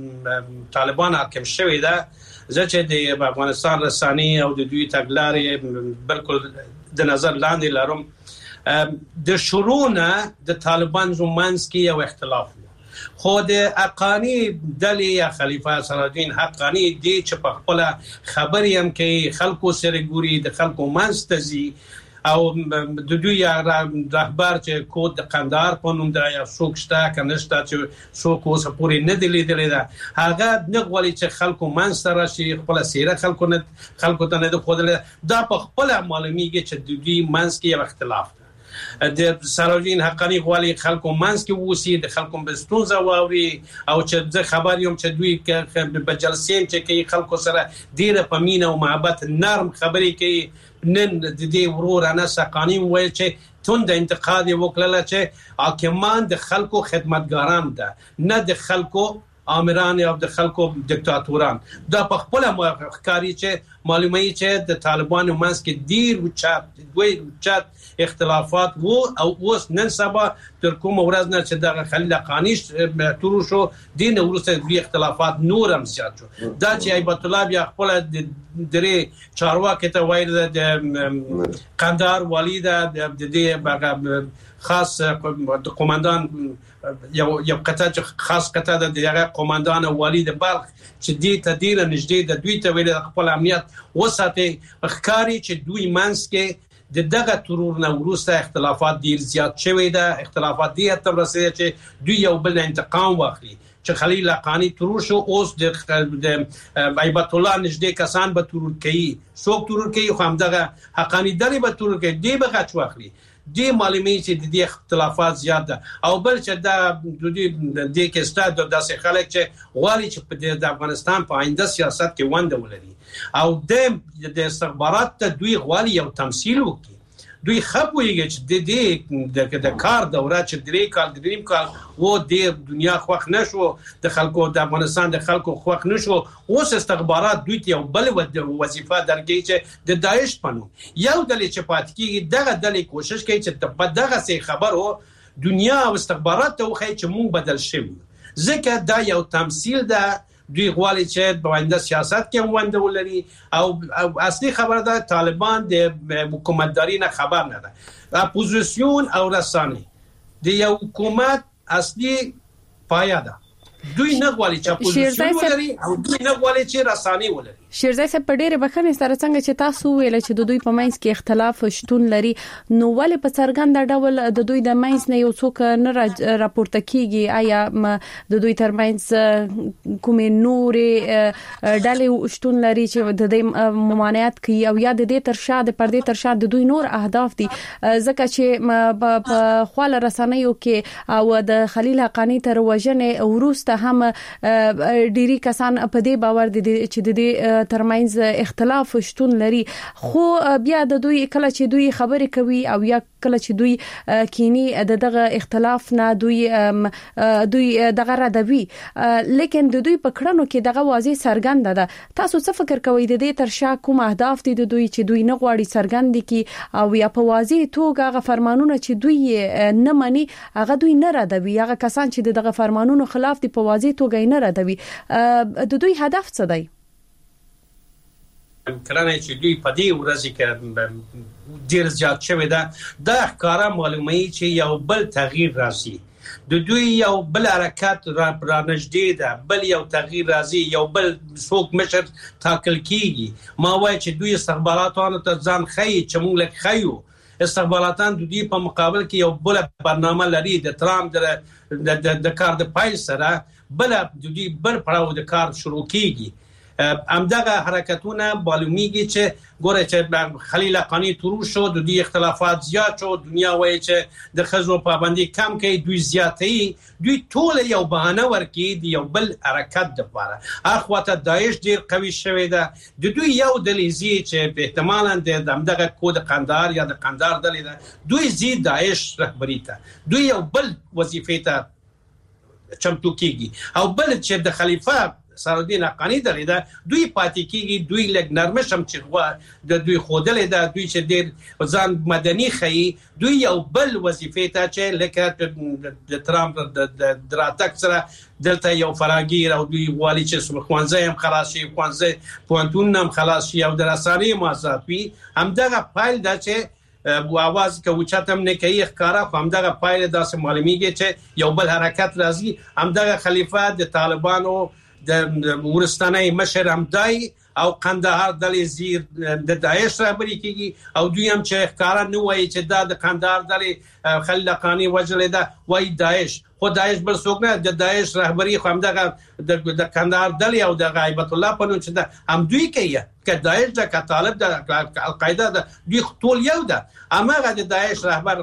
د طالبان حاکم شوی ده زه چې د افغانستان رساني او د دوی تګلارې بالکل د نظر لاندې لرم د شروع نه د طالبان زمانس کې یو اختلاف خود حقانی دلی یا خلیفہ صلاحالدین حقانی دی چې په خپل خبري هم کې خلکو سره ګوري د خلکو منستزي او د دوی رهبر چې کود د قندهار په نوم د یا سوکشتا کنهشتا چې سوکو سپوري نه دی لیدلې ده هغه نغولي چې خلکو منستر شي خپل سیره خلکو نه خلکو ته نه خود دا په خپل معلومیږي چې د دوی منس کې یو اختلاف د صلاحالدین حقانی غواړي خلکو منس کې وسی د خلکو بستونزه واوري او چې د خبر یم چې دوی په جلسې چې کې خلکو سره ډیره پمینه او محبت نرم خبرې کوي نن د دې ورور انا حقانی وایي چې تون د انتقاد وکړه چې حاکمان د خلکو خدمتګاران ده نه د خلکو آمران او د خلکو دیکتاتوران دا په خپل مخکاري چې معلومه چې د طالبانو منس کې ډیر او چات دوی چات اختلافات وو او اوس نن سبا تر کوم ورځ نه چې د خلیل قانیش تورو شو دین ورسته دوی اختلافات نورم زیات شو دا چې ایبت الله بیا خپل درې چارواکي ته وایي د قندهار والی د دې خاص قومندان یو یو قطعه خاص قطعه د دغه قومندان والی د بلخ چې دې تدیر نږدې د دوی ته ویل خپل امنیت وساتي ښکاری چې دوی منس کې د دغه ترور نه ورسته اختلافات ډیر زیات شوی ده اختلافات دي تر رسیدي چې دوی یو بل انتقام واخلي چې خلیل حقانی ترور شو اوس د ایبت الله نږدې کسان به ترور کوي څوک ترور کوي خو هم دغه حقانی دلی به ترور کوي دی به غچ واخلي دی معلومه چې د دې اختلافات زیات ده او بل چې دا د دې کې ستاد د داسې خلک چې غواړي چې د افغانستان په آینده سیاست کې ونده ولري او د استخبارات ته دوی غواړي یو تمثيل وکړي دوی خپويږي چې د دې د کار دوره چې درې کال دریم کال و د دنیا خوښ نشو د خلکو د افغانستان د خلکو خوښ نشو اوس استخبارات دوی ته یو بل وظیفه درګي چې د داعش پنو یو دلې چې پات کیږي دغه دلې کوشش کوي چې په دغه سي خبرو دنیا او استخبارات ته وخی چې مونږ بدل شو ځکه دا یو تمثيل ده دوی غواړي چې په آینده سیاست کې ونده ولري او اصلي خبره ده طالبان د حکومتداري نه خبر نه ده اپوزیسیون او رسانه د یو حکومت اصلي پایه ده دوی نه غواړي چې اپوزیسیون ولري او دوی نه غواړي چې رسانه ولري شیرزای صاحب په ډېر بخښنې سره څنګه چې تاسو ویل چې د دوی په منځ کې اختلاف شتون لري نو ولې په څرګند ډول د دوی د منځ نه یو څوک نه راپورته کیږي آیا د دوی ترمنځ کومې نورې ډلې شتون لري چې د دې ممانعت کوي او یا د دې ترشا د پردې ترشا د دوی نور اهداف دي ځکه چې په خپل رسنیو کې او د خلیل حقانی تر وژنې وروسته هم ډيري کسان په دې باور دي چې د دې ترمنځ اختلاف شتون لري خو بیا د دوی کله چې دوی خبرې کوي او یا کله چې دوی کینی د دغه اختلاف نه دوی دوی دغه ردوي لیکن د دوی په کړنو کې دغه واضح څرګنده ده تاسو څه فکر کوئ د دې ترشا کوم اهداف دي د دوی چې دوی نه غواړي څرګند کی او یا په واضح توګه هغه فرمانونه چې دوی نه مني هغه دوی نه ردوي هغه کسان چې دغه فرمانونو خلاف دي په واضح توګه نه ردوي د دوی هدف څه دی کرانه چې دوی په دې ورځ کې ډیر زیات شوی دا د ښکارا معلومي چې یو بل تغییر راځي د دوی یو بل حرکت را نږدې ده بل یو تغییر راځي یو بل څوک مشر ټاکل کیږي ما وایي چې دوی استخباراتو ته ځان خي چې موږ لکه خيو استخباراتان د دوی په مقابل کې یو بل برنامه لري د ترامپ د د کار د پای سره بل د دوی بل پړاو د کار شروع کیږي امدغه حرکتونه معلومیږي چې ګوره چې خلیل حقانی تورو شو د دې اختلافات زیات شو دنیا وایي چې د خزو پابندي کم کوي دوی زیاتې دوی ټول یو بهانه ورکي دی یو بل حرکت د لپاره اخواته داعش ډیر قوي شوی ده د دوی یو دلیزي چې په احتمالاً د امدغه کود قندار یا د قندار دلې ده دوی زی داعش رهبری ته دوی یو بل وظیفه ته چمتو کیږي او بل چې د خلیفہ سرالدین حقانی درې ده دوی پاتې کیږي دوی لګ نرمش هم چې د دوی خودلې ده دوی چې ډېر ځان مدني خي دوی یو بل وظیفه ته چې لکه د ترامپ د دراتک سره دلته یو فراګیر او دوی والی چې خوانځي هم خلاص شي خوانځي پوانتون هم خلاص شي او د رساني مازات وي همدغه فایل دا چې بو आवाज کوي چاتم نه کوي ښکارا خو همدغه فایل داسې معلومیږي چې یو بل حرکت راځي همدغه خلیفہ د طالبانو د ورستاني مشر همدای او قندهار دلې زیر د داعش رهبری کیږي او دوی هم چې ښکارا نه وایي چې دا د قندهار دلې خلقانی وجلې ده وایي داعش خو داعش بل څوک نه د داعش رهبری خو همدغه د قندهار دلې او د غیبت الله په نوم چې ده هم دوی کوي که داعش د کطالب د القاعده د دوی ټول یو ده اماغه د داعش رهبر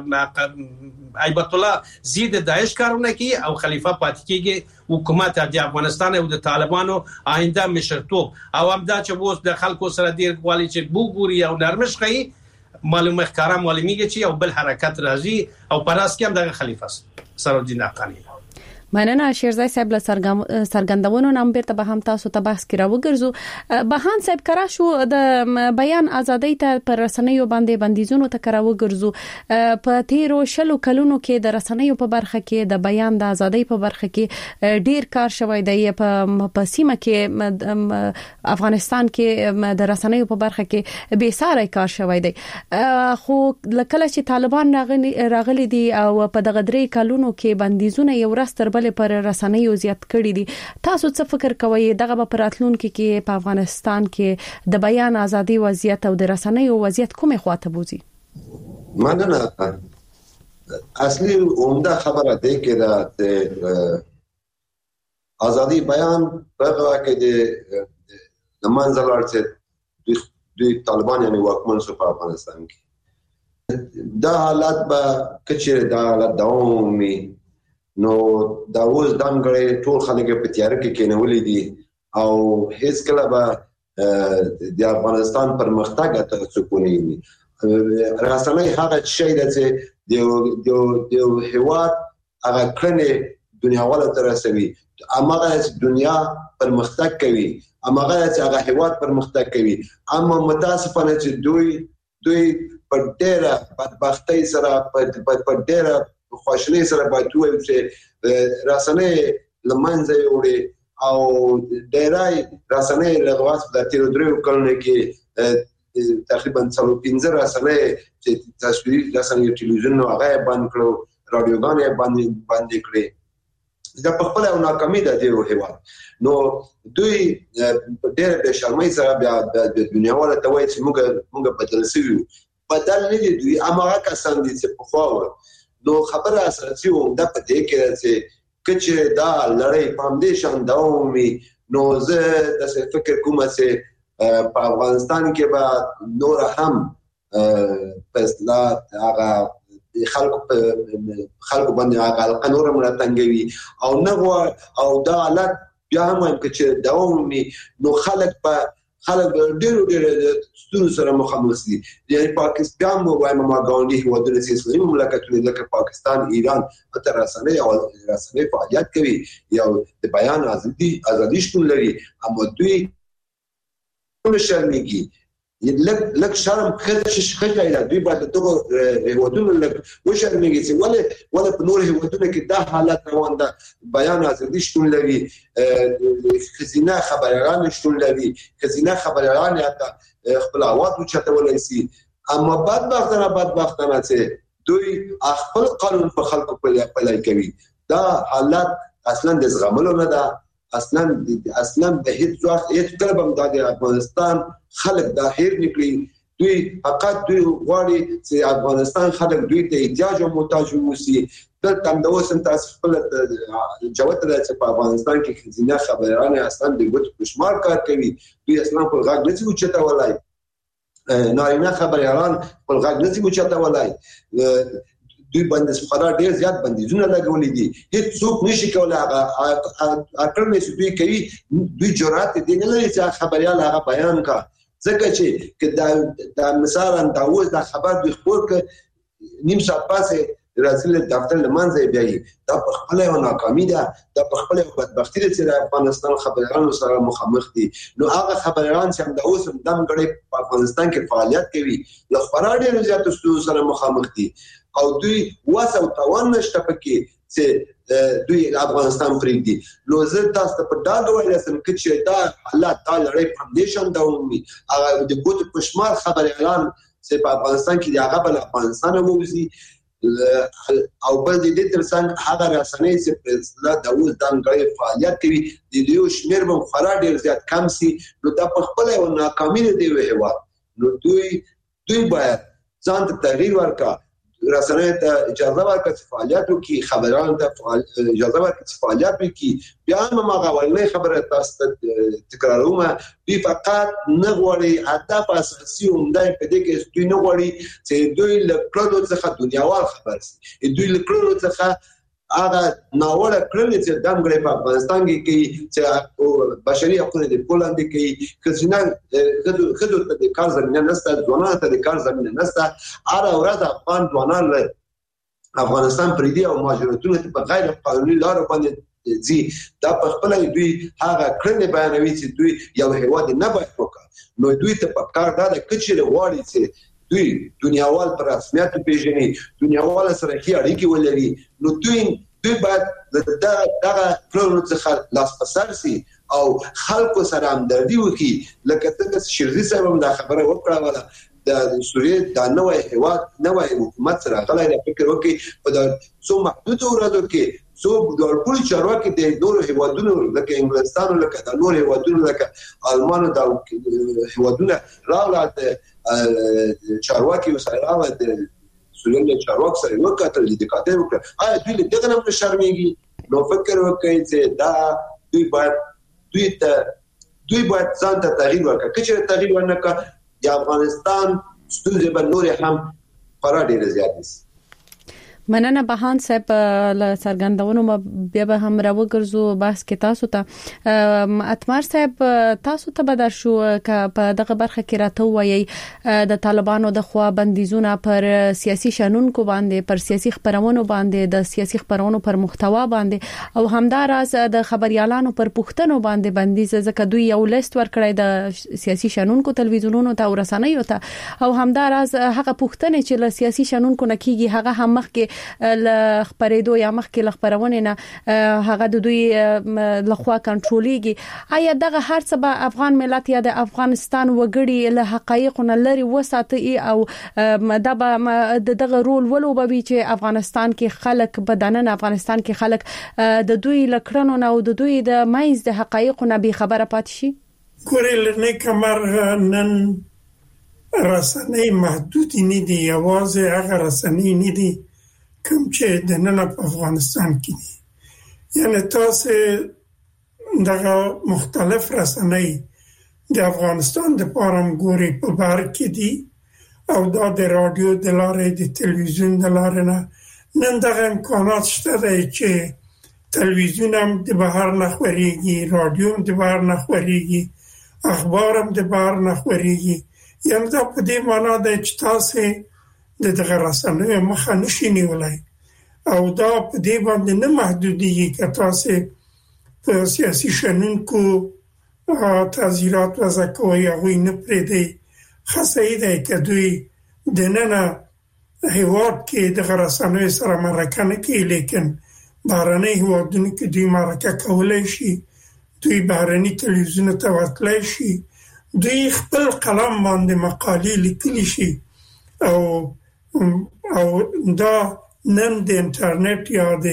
غیبت الله زید داعش کارونه کوي او خلیفہ پاتې کیږي حکومت د افغانستان او د طالبانو آینده مشرتوب او همدا چې ووس د خلکو سره ډیر غواړي چې بوګوري او نرمش کوي معلومه ښکارا معلومیږي چې یو بل حرکت راځي او پراس کې هم د خلیفہ سرالدین حقانی مننه شیرزای صاحب له سرګندونو نام بیرته به هم تاسو ته بحث کړو وګرځو بهان صاحب کرا شو د بیان ازادۍ ته پر رسنیو باندې بندیزونو ته کرا وګرځو په تیرو شلو کلونو کې د رسنیو په برخه کې د بیان د ازادۍ په برخه کې ډیر کار شوی دی په سیمه کې افغانستان کې د رسنیو په برخه کې بے ساري کار شوی دی خو لکه چې طالبان راغلي دي او په دغه درې کلونو کې بندیزونه یو راستر بل پر رسنیو زیات کړی دي تاسو څه فکر کوئ دغه په راتلونکو کې په افغانستان کې د بیان ازادي وضعیت او د رسنیو وضعیت کومه خواته بوزي مننه اصلي عمده خبره ده کې د ازادي بیان په هغه کې د منځ لارڅ د طالبان یعنی واکمن شو په افغانستان کې دا حالت به کچېره دا حالت دوامي نو دا اوس دانګړې ټول خلک په تیار کې کېنولې دي او هیڅ کله به د افغانستان پرمختګ ته څکونی نه راسنۍ هغه شی چې د د هواد هغه کړنې دنیا والا تر رسوي امغه دنیا پرمختګ کوي امغه چې هغه هواد پرمختګ کوي اما متاسفانه چې دوی دوی په ډېره بدبختۍ سره په ډېره خوشنۍ سره باید وایو چې رسنۍ لمنځه وړي او ډېرای رسنۍ لغواس د تیرو درو کلونو کې تقریبا څلور پنځه رسنۍ چې تصویري رسنۍ ټلویزیون هغه بند کړو رادیوګانې باندې باندې کړې دا په خپل او ناکامي ده دی هیواد نو دوی ډېر به شرمای سره بیا د دنیا ولا ته وایي چې موږ موږ بدل شوی بدل نه دي دوی امغه کسان دي چې په خواوه نو خبره اساسي ومده په دې کې چې کچې دا لړۍ فاونډیشن داومي نو زه د فکر کوم چې په افغانستان کې به نور هم فیصلات هغه خلکو خلکو باندې هغه قانون مرتنګوي او نه او دا حالت بیا هم چې داومي نو خلک په خلک ډېر ډېر ستونزو سره مخامخ دي. یعنی پاکستان مو وایم ما ګاونډي هیوادونه چې اسلامي مملکتونه لکه پاکستان، ایران ته رسنۍ او رسنۍ فعالیت کوي یا د بیان ازادي ازادي شتون لري، اما دوی شرمېږي. لک لک شرم خدای خدای لا دوی باید دغه هیوادونه لک وشرمېږي چې ولې ولې په نور هیوادونو کې دا حالت روان ده، بیان ازادي شتون لري، خزینه خبريالان شتون لري، خزینه خبريالان حتی خپل اواز اوچتولای شي. اما بدبختانه بدبختانه چې دوی خپل قانون په خلکو پلی کوي. دا حالت اصلا د زغملو نه ده. اصلا اصلا به هیڅ وخت هیڅ کله هم د افغانستان خلک دا هیر نکړي. دوی فقط دوی غواړي چې افغانستان خلک دوی ته احتیاج او محتاج ووسی. دلته هم د اوسم تاسو خپل جواب ته چې په افغانستان کې خزینه خبريالان اصلا د ګوت پښمار کار کوي. دوی اصلا په غاګ نه څه چته ولای نارینه خبريالان په غاګ نه څه چته ولای. دوی باندې خورا ډیر زیات بندیزونه لګولې دي. هیڅ څوک نشي کولای هغه اکرمه چې دوی کوي. دوی جرأت دي نه لري چې خبريال هغه بیان کا، ځکه چې دا د مثلا دا اوس دا خبر دوی خبر ک نیم ساعت پاسه راځي دفتر لمنځه بیاي. دا په خپل یو ناکامي ده، دا په خپل یو بدبختی ده چې افغانستان خبريالانو سره مخامخ دي. نو هغه خبريالان چې د اوس دم غړي په افغانستان کې فعالیت کوي له خورا ډیر زیات ستونزو سره مخامخ دي او دوی واسه او توان نشته پکې چې دوی افغانستان پرېږدي. نو زه تاسو ته په ډاګه وایم چې دا حالات دا لړۍ فاونډیشن دا ومي هغه د ګوت پښمار خبريالان چې په افغانستان کې دی هغه بل افغانستان موزي او بل دې ترڅنګ هغه رسنۍ چې په اصطلاح د اوس دغه فعالیت کوي د دې شمیر به خورا ډیر زیات کم سي. نو دا په خپل یو ناکامي دی وهوا. نو دوی دوی باید ځان ته تغییر ورکړي، رسنۍ ته اجازه ورکړي چې فعالیت وکړي، خبريالانو ته اجازه ورکړي چې فعالیت وکړي. بیا هم هغه ولنې خبره تاسو ته تکراروم، دوی فقط نه غواړي هدف اساسي عمده په دې کې دوی نه غواړي چې دوی له کړو څخه دنیاوال خبر شي. دوی له کړو څخه هغه ناوړه کړنې چې دمګړې په افغانستان کې کوي چې بشري حقوق د پولاند کې کزینه خدو ته د کار زمينه نسته، ځوانانو ته د کار زمينه نسته. هر ورځ افغان ځوانان له افغانستان پریدي او مهاجرتونه په غیر قانوني لارو باندې ځي. دا په خپل دوی هغه کړنې بیانوي چې دوی یو هیواد نه باید وکړي. نو دوی ته په کار دا د کچې غواړي چې دوی دنیاوال پر رسمیت پیژني، دنیاوال سره هي اړیکې ولري. نو دوی دوی باید دا دغه پلان څخه لاس پسر سي او خلکو سره همدردي وکړي. لکه څنګه چې شیرزي صاحب هم دا خبره وکړه ولا د سوریه د نوې هیواد نوې حکومت سره غلای فکر وکړي په د څو محدود ورادو کې څو د ټول چارواکي د نور هیوادونو لکه انګلستان لکه د نور هیوادونو لکه المانو د هیوادونو راوړل چارواکي وسره د سوریه چارواکي سره وکړل د کاتب وکړه. آیا دوی دغه نه شرمېږي؟ نو فکر وکړي چې دا دوی باید دوی ته دوی باید ځان ته تغییر ورکړي. چې تغییر ورنکړي د افغانستان ستونزې به نور هم خورا ډېر زیات دي. مننه بهان صاحب له څرګندونو بیا به هم راوګرځو بحث کې تاسو ته. اتمر صاحب تاسو ته بدر شو ک په دغه برخه کې راته وایي د طالبانو د خوا بندیزونه پر سیاسي شنونکو باندې، پر سیاسي خبرونو باندې، د سیاسي خبرونو پر محتوا باندې او همداراز د خبريالانو پر پښتنو باندې بندیز، ځکه دوی یو لیست ورکړی د سیاسي شنونکو تلویزیونونو ته او رسنیو ته او همداراز هغه پښتنې چې له سیاسي شنونکو نه کیږي هغه هم مخ کې ل خبرېدو یا مخکې ل خبرونه نه هغه د دوی لخوا کنټرولېږي. آیا دغه هر څه به افغان ملت یا د افغانستان وګړي له حقایقو نه لري وساتي او دا به دغه رول ولوبوي چې افغانستان کې خلک بدنن افغانستان کې خلک د دوی لکړنو نه او د دوی د مایز د حقایقو نه به خبره پات شي؟ ګورل نه کمر نن رسنۍ محدود نه دي، یوازې هغه رسنۍ نه دي کوم چې د نن په افغانستان کې دي. یعنی تاسو دغه مختلف رسنۍ د افغانستان د پارم ګوري په بار کې دي او دا د رادیو د لارې د تلویزیون د لارې نه نن دغه امکانات شته دی چې تلویزیون هم د بهر نه خوريږي، رادیو هم د بهر نه خوريږي اخبارم د بار نه خوريږي. یعنې دا په دې معنا ده چې تاسو د دغه رسنیو مخه نشئ نیولای او دا په دې باندې نه محدودیږي که تاسو په سیاسي شنونکو تعزیرات وضع کوي هغوی نه پرېږدئ. ښه صحیح دی که دوی دننه هیواد کې دغه رسنیو سره مرکه نه کوي، لیکن بهرني هیوادونو کې دوی مرکه کولی شي، دوی بهرني تلویزیونو ته ورتلی شي، دوی خپل قلم باندې مقالې لیکلی شي او او دا نن د انټرنیټ یا د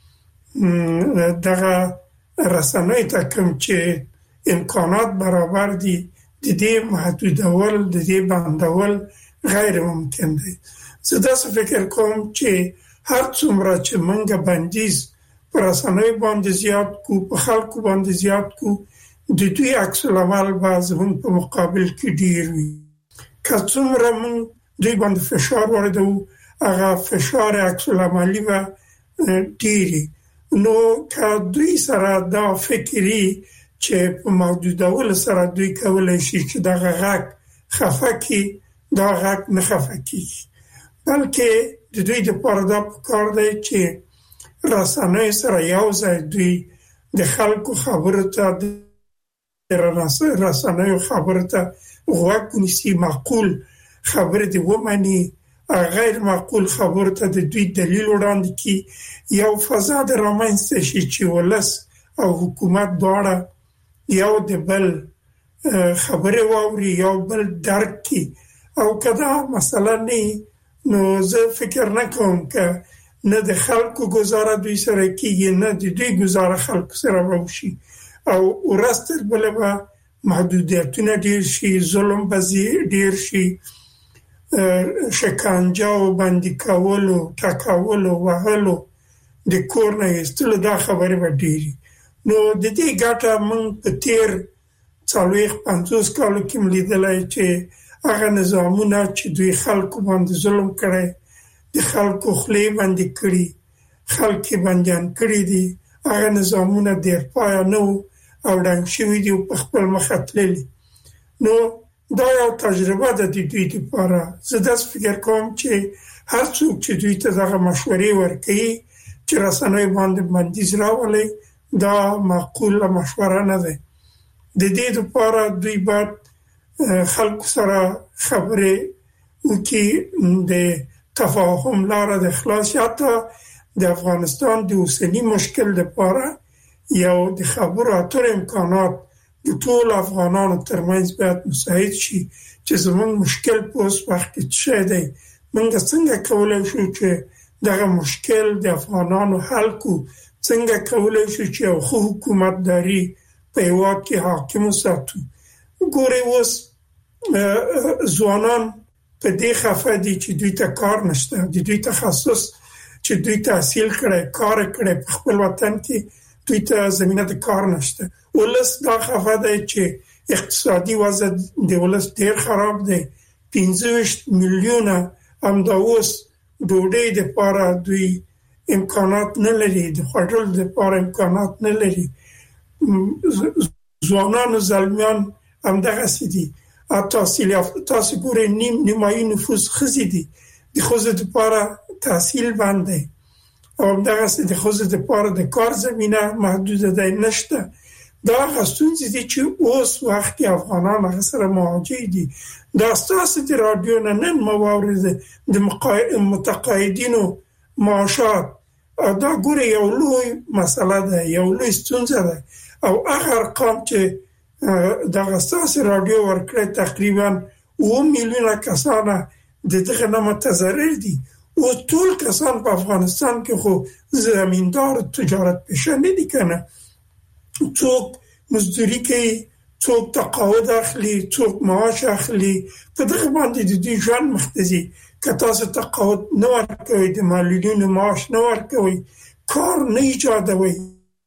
دغه رسنیو ته کوم چې امکانات برابر دي د دې محدودول د دې بندول غیر ممکن دی. زه داسې فکر کوم چې هر څومره چې موږ بندیز په رسنیو باندې زیات کو، په خلکو باندې زیات کو، د دوی عکس العمل به زموږ په مقابل کې ډیر وي. که څومره موږ دوی باندې فشار واردوو هغه فشار عکس العملي به ډیري. نو که دوی سره دا فکري چې په محدودول سره دوی کولی شي چې دغه غږ خفه کړي، دا غږ نه خفه کېږي، بلکې د دوی دپاره دا پکار دی چې رسنیو سره یو ځای دوی د خلکو خبرو ته د رسنیو خبرو ته غوږ ونیسي، معقول خبرې دې ومني، غیر معقول خبرو ته د دوی دلیل وړاندې کړي، یو فضا د رامنځته شي چې ولس او حکومت دواړه یو د بل خبرې واوري، یو بل درک کړي. او که دا مثلا نه نو زه فکر نه کوم که نه د خلکو ګزاره دوی سره کېږي، نه د دوی ګزاره خلکو سره به وشي او ورځ تر بله به محدودیتونه ډېر شي، ظلم به ډېر شي، شکنجه او بندي کولو، ټکولو، وهلو، د کور نه ایستلو، دا خبرې به ډېرې. نو د دې ګټه موږ په تېر څلوېښت پنځوس کالو کې م لیدلی چې هغه نظامونه چې دوی خلکو باندې ظلم کړی، د خلکو خولې بندې کړي، خلک یې بندیان کړي دي، هغه نظامونه دیر پایه نه وو او ړنګ شوي دي او په خپل مخه تللي. نو دا یو تجربه ده د دوی دپاره. زه داسې فکر کوم چې هر څوک چې دوی ته دغه مشورې ورکوي چې رسنیو باندې بندیز راولئ، دا معقوله مشوره نه ده. د دې دپاره دوی باید خلکو سره خبرې وکړي، د تفاهم لاره د خلاص، حتی د افغانستان د اوسني مشکل دپاره یو د خبرو اترو امکانات د ټول افغانانو ترمنځ باید مساعد شي چې زموږ مشکل په اوس وخت کې څه شی دی، موږ څنګه کولی شو چې دغه مشکل د افغانانو حل کړو، څنګه کولی شو چې یو ښه حکومتداري په هېواد کې حاکم وساتو. ګورئ اوس ځوانان په دې خفه دي چې دوی ته کار نشته، د دوی تخصص چې دوی تحصیل کړی، کار کړی، په خپل وطن کې دوی ته زمینه د کار نشته. ولس دا خفه دی چې اقتصادي وضع د ولس ډېر خراب دی، پنځه ویشت میلیونه همدا اوس ډوډۍ دپاره دوی امکانات نه لري، د خوړلو دپاره امکانات نه لري. ځوانان او زلمیان همدغسې دي. تحصیل یافته تاسو ګورئ نیم نیمایي نفوس ښځې دي، د ښځو دپاره تحصیل بند دی او همدغسې د ښځو دپاره د کار زمینه محدوده دی، نشته. دا هغه ستونزې دي چې اوس وخت کې افغانان هغه سره مواجه دي. دا ستاسو د راډیو نه نن مو واورېده د متقاعدینو معاشات، دا ګورئ یو لوی مسله ده، یو لوی ستونزه ده او هغه ارقام چې دغه ستاسو راډیو ورکړی تقریبا اوه میلیونه کسانه د دغه نه متضرر دي. او ټول کسان په افغانستان کې خو زمیندار تجارت پیشه نه دي که نه، څوک مزدوري کوي، څوک تقاعد اخلي، څوک معاش اخلي، په دغه باندې د دوی ژوند مخ ته ځي. که تاسو تقاعد نه ورکوئ، د معلولینو معاش نه ورکوئ، کار نه ایجادوئ،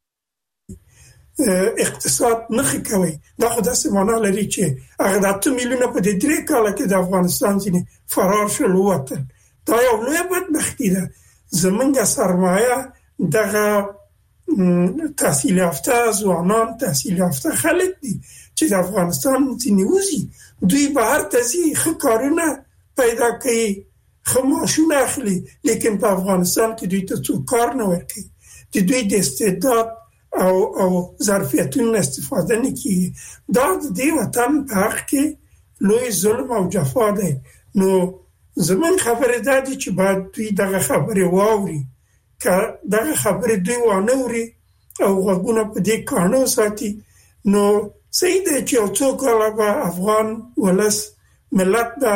اقتصاد نه ښه کوئ، دا خو داسې معنا لري چې هغه د اته میلیونه په دې درې کاله کې د افغانستان ځینې فرار شول، ووتل. دا یو لویه بدبختي ده. زمونږ سرمایه دغه تحصیل یافته ځوانان تحصیل یافته خلک دي چې د افغانستان ځینې وځي دوی بهر ته ځي ښه کارونه پیدا کوي ښه معاشونه اخلي لیکن په افغانستان کې دوی ته څوک کار نه ورکوي د دوی د استعداد او او ظرفیتونو استفاده نه کوي دا د دې وطن په حق کې لوی ظلم او جفا دی نو زمون خبره ده چې باید دوی دغه خبره واوري که دغه خبره دوی وانه وري او غوږونه په دې کانو ساتي نو صحیح دی چې یو څو کاله به افغان ولس ملت به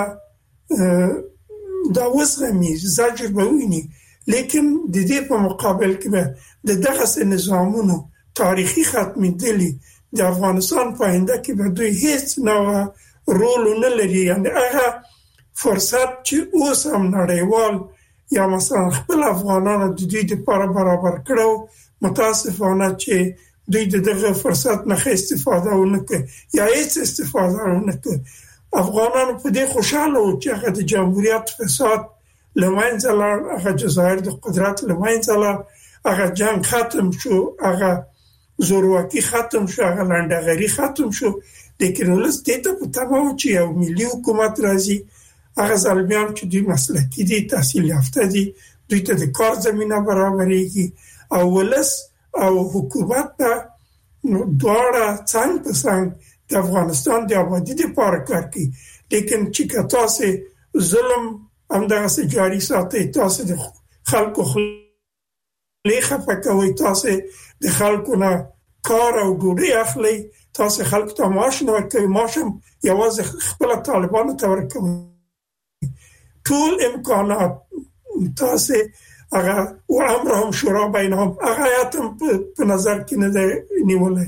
دا وزغمي زجر به ویني لیکن د دې په مقابل کې به د دغه نظامونو تاریخي ختمېدلي د افغانستان په آینده کې به دوی هیڅ نوع رول نه لري یعنی هغه فرصت چې اوس هم نړیوال یا مثلا خپل افغانانو د دې لپاره برابر کړو متاسفانه چې دوی دغه فرصت نه استفاده ونه کوي یا هیڅ استفاده ونه کوي افغانانو په دې خوشاله و چې هغه د جمهوریت فساد لمنځه لاړ هغه جزایر د قدرت لمنځه لاړ هغه جنگ ختم شو هغه زورواکي ختم شو هغه لنډغري ختم شو لیکن ولس دې ته په تمام چې یو ملي حکومت راځي هغه ځلمیان چې دوی مسلکي دي تحصیل یافته دي دوی ته د کار زمينه برابرېږي او ولس او حکومت ته دواړه څنګ په څنګ د افغانستان د آبادی لپاره کار کوي لیکن چې تاسو ظلم همدغه جاری ساتي تاسو د خلکو خلیخه پکوي تاسو د خلکو نه کار او ډوډۍ اخلي تاسو خلکو ته معاش نه ورکوي معاشم یوازې خپل طالبانو ته ورکوي ټول امکانات تاسو هغه او امرهم شورا بینهم هغه یاتم په نظر کې نه دی نیولای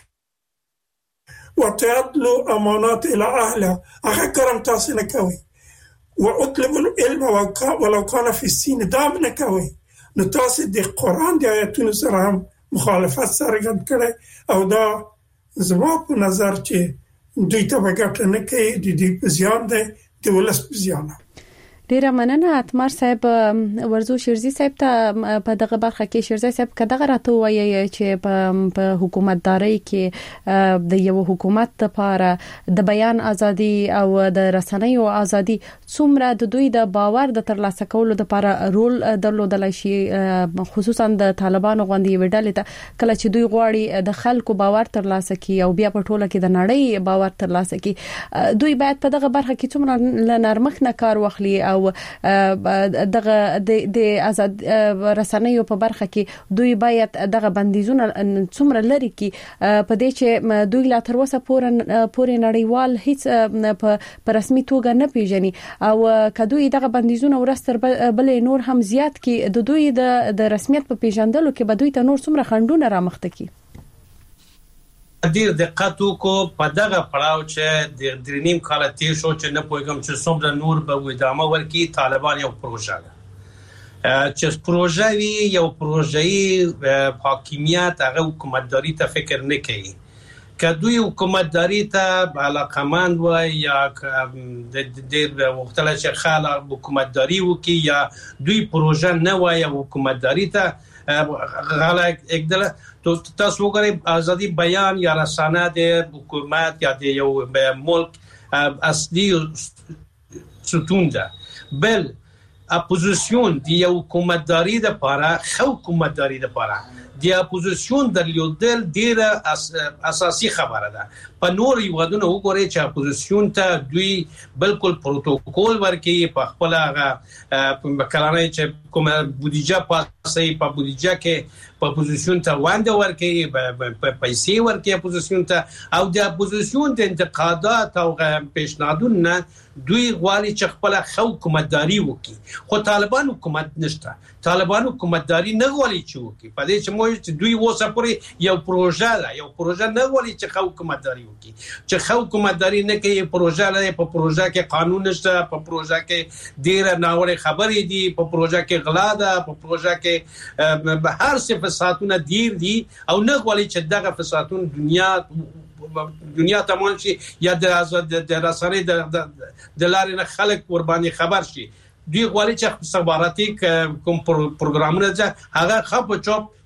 وتعدلوا امانات الى اهلها هغه کرم تاسو نه کوي واطلب العلم ولو كان في السين دام نه کوي نو تاسو د قران د آیاتونو سره هم مخالفت څرګند کړي او دا زما په نظر چې دوی ته وګټه نه کوي د دې په زیان دی د ولس په زیان ډیره مننه اتمر صاحب ورزو شیرزي صاحب ته په دغه برخه کې شیرزي صاحب کداغه راته وایي چې په حکومتداري کې د یو حکومت لپاره د بیان ازادي او د رسنیو ازادي څومره د دوی د باور د ترلاسه کولو لپاره رول درلودلای شي خصوصا د طالبانو غوندي وډلې ته کله چې دوی غواړي د خلکو باور ترلاسه کړي او بیا په ټوله کې د نړۍ باور ترلاسه کړي دوی باید په دغه برخه کې څومره نرمخ نه کار واخلي او دغه د آزاد رسنیو په برخه کې دوی باید دغه بندیزونه څومره لري کې په دې چې دوی لا تر اوسه پورې نړیوال هیڅ په رسمي توګه نه پیژني او کدوې دغه بندیزونه ورستر بلې نور هم زیات کې د دوی د رسمیت په پیژندلو کې به دوی ته نور څومره خنډونه رامخته کی ډیر دقت وکړو په دغه پړاو چې د درنیم کال تیر شو چې نه پوهیږم چې څومره نور به ادامه ورکړي طالبان یو پروژه ده چې پروژه وی یو پروژه‌ای حاکمیت هغه حکومتداري ته فکر نه کوي کدوې حکومتداري ته علاقمند وای یا د ډیر وختله چې خلک حکومتداري وکي یا دوی پروژه نه وای حکومتداري ته غلط اقدال تاسو وګورئ ازادي بیان یا رسانه د حکومت یا د یو ملک اصلي ستون ده بل اپوزیسیون دی حکومتداري د لپاره حکومتداري د لپاره د اپوزیسیون درلودل ډیره اساسي خبره ده په نور یوادونه وګورئ چې اپوزیسیون ته دوی بالکل پروتوکول ورکړي په خپل هغه کلانه چې کومه بودیجه پاسي په بودیجه کې په اپوزیسیون ته وانده ورکړي په پیسې ورکړي اپوزیسیون ته او د اپوزیسیون د انتقادات او پیشنهادونه دوی غواړي چې خپل حکومتداري وکړي خو طالبان حکومت نشته طالبان حکومتداري نه غواړي چې وکړي په دې چې موږ دوی وسه پورې یو پروژه ده یو پروژه نه غواړي چې حکومتداري وکړي چې حکومتداري نه کوي پروژه لري په پروژه کې قانون نشته په پروژه کې ډیره ناوړه خبرې دي په پروژه کې غلا ده په پروژه کې هر څه فسادونه ډیر دي او نه غواړي چې دغه فسادونه دنیا دنیا تمام شي یا د آزاد د رسنۍ د د لارې نه خلک ور باندې خبر شي دوی غواړي چې استخباراتي کوم پروګرامونه چې هغه خپ چوپ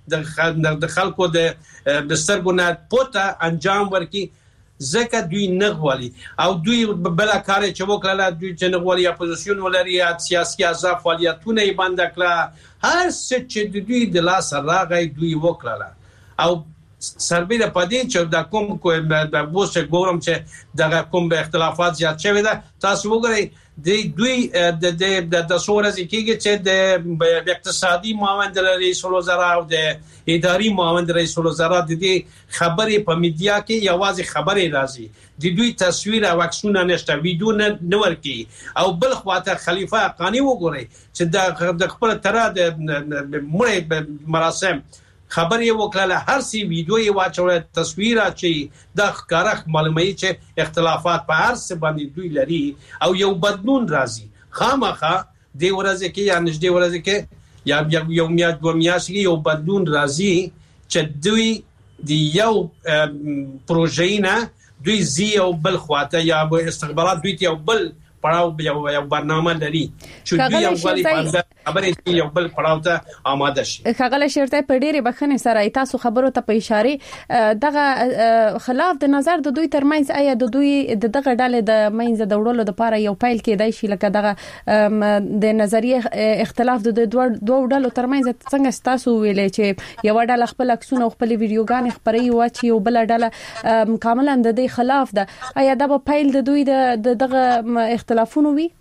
د خلکو د سترګو نه پورته انجام ورکړي ځکه دوی نه غواړي او دوی بل کار چې وکړل دوی چې نه غواړي اپوزیشن ولري یا سیاسي احزاب فعالیتونه یې بند کړل هر څه چې دوی د لاس راغی دوی وکړل او سربېره پدې چې د کوم کوم د بوسه ګورم چې د کوم به اختلافات زیات شوی ده تاسو وګورئ د دوی د د د سورز کېږي چې د اقتصادي معاون د رئیس الوزرا او د اداري معاون د رئیس الوزرا د دې خبرې په میډیا کې یوازې خبرې راځي د دوی تصویر او عکسونه نشته ویډیو نه ورکي او بل خواته خلیفہ حقانی وګورئ چې د خپل تر د مړ مراسم خبرې وکړه هر سی ویډیو یې واچول تصویر اچي د ښکارخ معلومي چې اختلافات په هر څه باندې دوی لري او یو بدلون راځي خامخا د ورځې کې یا نږدې ورځې کې یا یو میاشت دوه میاشتې یو بدلون راځي چې دوی د یو پروژې نه دوی زی او بل خواته یا استخبارات دوی یو بل پړاو یو یو برنامه لري چې دوی یو غالي خبرې یو بل پړاو ته آماده شي خغله شرطه په ډېری بخنه سره تاسو خبرو ته په اشاره دغه خلاف د نظر د دوی ترمنځ آیا د دوی دغه ډلې د منځ د وړلو لپاره یو پایل کېدای شي لکه دغه د نظریه اختلاف د دوه دوه ډلو ترمنځ څنګه تاسو ویلې چې یو ډله خپل عکسونه او خپل ویډیوګان خبري و چې یو بل ډله کاملا د دې خلاف ده آیا دا په پایل د دوی د دغه اختلافونو وي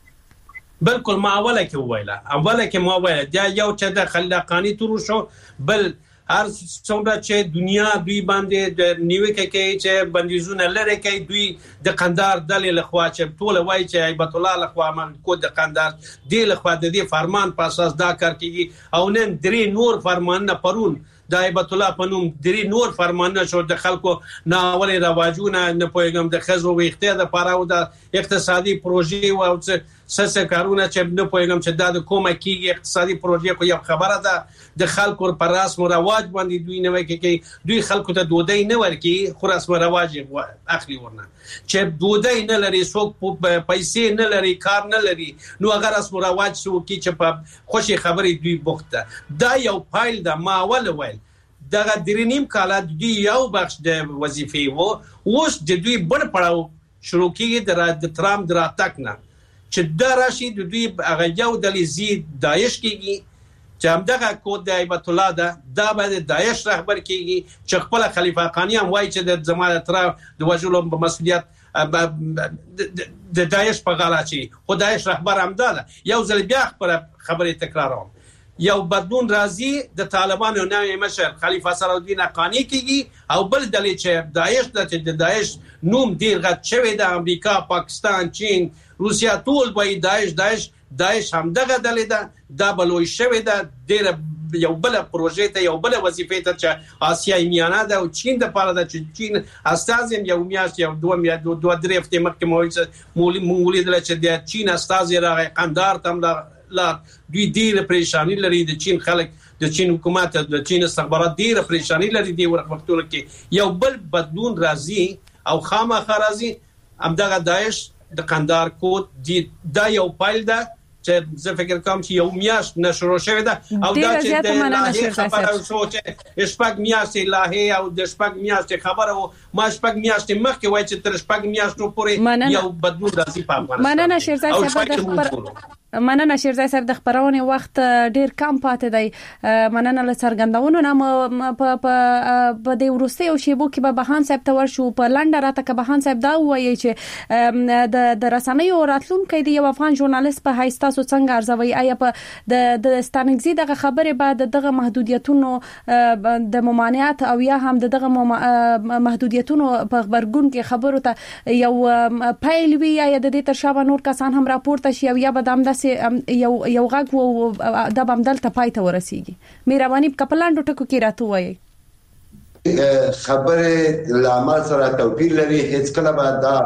بالکل ما اوله کې ویله اوله کې ما ویله دا یو چې د خلاقانی تور شو بل هر څومره چې دنیا دوی باندې د نیوکه کې چې بندیزونه لري کوي دوی د قندار دلې لخوا چې ټول وای چې هیبت الله لخوا من کو د قندار دی لخوا د دې فرمان په اساس دا کار کیږي او نن درې نور فرمان نه پرون د هیبت الله په نوم درې نور فرمانونه شو د خلکو ناولې رواجونه نه پوهیږم د خزو ویختیا د پاره او د اقتصادي پروژې او څه کارونه چې نه پوهیږم چې دا د کومه کیږي اقتصادي پروژې خو یو خبره ده د خلکو پر رسم او رواج باندې دوی نه وکړي دوی خلکو ته دودای نه ورکي خو رسم او رواج اخلي ورنه چې دودای نه لري څوک پیسې نه لري کار نه لري نو هغه رسم او رواج سو کی چې په خوشي خبرې دوی بوخته دا یو فایل ده ما اول ویل دغه درنیم کاله دوی یو بخش د وظیفې وو اوس د دوی بل پړاو شروع کیږي د ترام دراتک نه چې دا راشي د دوی هغه یو د لزید داعش کیږي چې همدغه کود د هیبت الله ده دا به داعش رهبر کیږي چې خپل خلیفہ حقانی هم وایي چې د زمانه تر د وجلو په مسؤلیت د داعش په غاړه چی خو داعش رهبر هم ده یو ځل بیا خبرې تکراروم یو بدلون راځي د طالبانو نوې مشر خلیفہ صلاح حقانی کیږي او بل دلې چې داعش د داعش نوم ډیر غټ شوی د امریکا پاکستان چین روسیا ټول وایي داعش داعش داعش هم دغه دلې ده دا بلوي شوی ده ډیر یو بل پروژې ته یو بل وظیفې ته چې آسیای میانه ده او چین د پاره ده چې چین استازم یو میاشت یو دوه میاشت دوه درې هفته مخکې مولي مولي د چې د چین استاز راغی قندار تم لا دوی ډیره پریشانی لري د چین خلک د چین حکومت د چین استخبارات ډیره پریشانی لري دی وختونو کې یو بل بدلون راځي او خامخا راځي همدغه داعش د قندار کود دی دا یو فایل ده چې زه فکر کوم چې یو میاشت نشرو شوی ده او دا چې د لاهي خبره سوچ شپږ میاشتې لاهي او د شپږ میاشتې خبره ما شپږ میاشتې مخکې وای چې تر شپږ میاشتو پورې یو بدلون راځي په افغانستان مننه شیرزاد صاحب مننه شیرزاد صاحب د خبرونه وخت ډیر کم پاتې دی مننه له څرګندونو نه په په د ورسته او شیبو کې به بهان صاحب ته ورشو په لنډه راته کې بهان صاحب دا وایي چې د د رسنیو راتلونکو دی یو افغان ژورنالیست په حیث تاسو څنګه ارزوي آیا په د د ستانګزي دغه خبره بعد دغه محدودیتونو د ممانعت او یا هم دغه محدودیتونو په خبرګون کې خبرو ته یو پایل وی یا د دې تر شابه نور کسان هم راپورته شي او یا به دام یو یو غږ وو د بمدل ته پای ته ورسیږي مهرباني کپلاندو ټکو کې راته وایي خبره لامل سره توپیر لري هیڅ کله به دا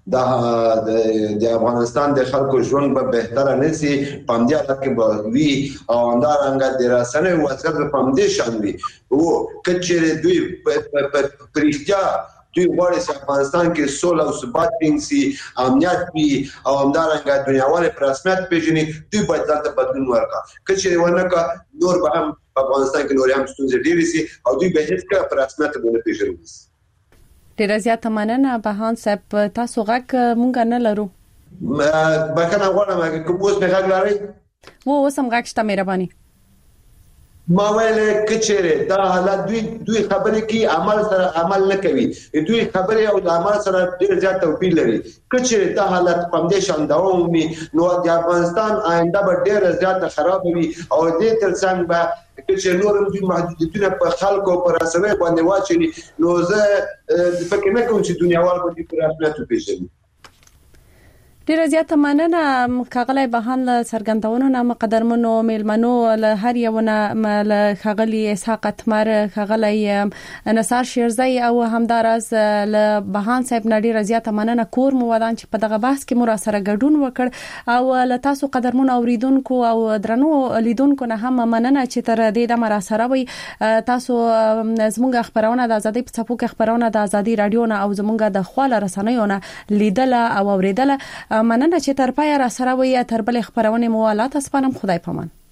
د افغانستان د خلکو ژوند به بهتره نشي پامدیا کې به وی او اندارنګ د رسنۍ وسایل په پامدې شان وي او کچېره دوی په پرېختیا دوی غواړي چې افغانستان کې سوله او ثبات وي، امنیت وي او همدارنګه دنیاوال پر رسمیت پیژني. دوی باید دلته بدلون ورکړي. کچې ونه کا نور به هم په افغانستان کې نور هم ستونزې ډېرې سي او دوی به هیڅ کله پر رسمیت باندې پیژني. ډېر زیات مننه بهان صاحب، تاسو غږ مونږ نه لرو. بکنه غواړم که اوس به غږ لرئ؟ و اوس هم غږ شته، مهرباني. ما ویل کچېره دا حالت دوی دوی خبرې کوي عمل سره عمل نه کوي، دوی خبرې او د عمل سره ډېر زیات توپیر لري. کچېره دا حالت په دې شان دوام وي نو د افغانستان آینده به ډېر زیات خراب وي او دې ترڅنګ به چې نور دوی محدودیتونه په خلکو پر اسره باندې واچي. نو زه فکر نه کوم چې دنیاوال به دې پر رسمیت وپیژني. ډیره زیاته مننه کاغلی بهان له څرګندونو نه مقدرمنو میلمنو له هر یوونه له خغلی اسحاق اتمر، خغلی نثار شیرزی او همدارز له بهان صاحب نه ډیره زیاته مننه کور مو ودان چې په دغه بحث کې مو را سره ګډون وکړ او له تاسو قدرمنو اوریدونکو او درنو لیدونکو نه هم مننه چې تر دې د مر سره وي. تاسو زموږ خبرونه د ازادي په څپو کې خبرونه د ازادي رادیو نه او زموږ د خواله رسنیو نه لیدل او اوریدل. مننه چې تر پای را سره وي. تر بل خبرونه مو والا تاسو پنم خدای پامان.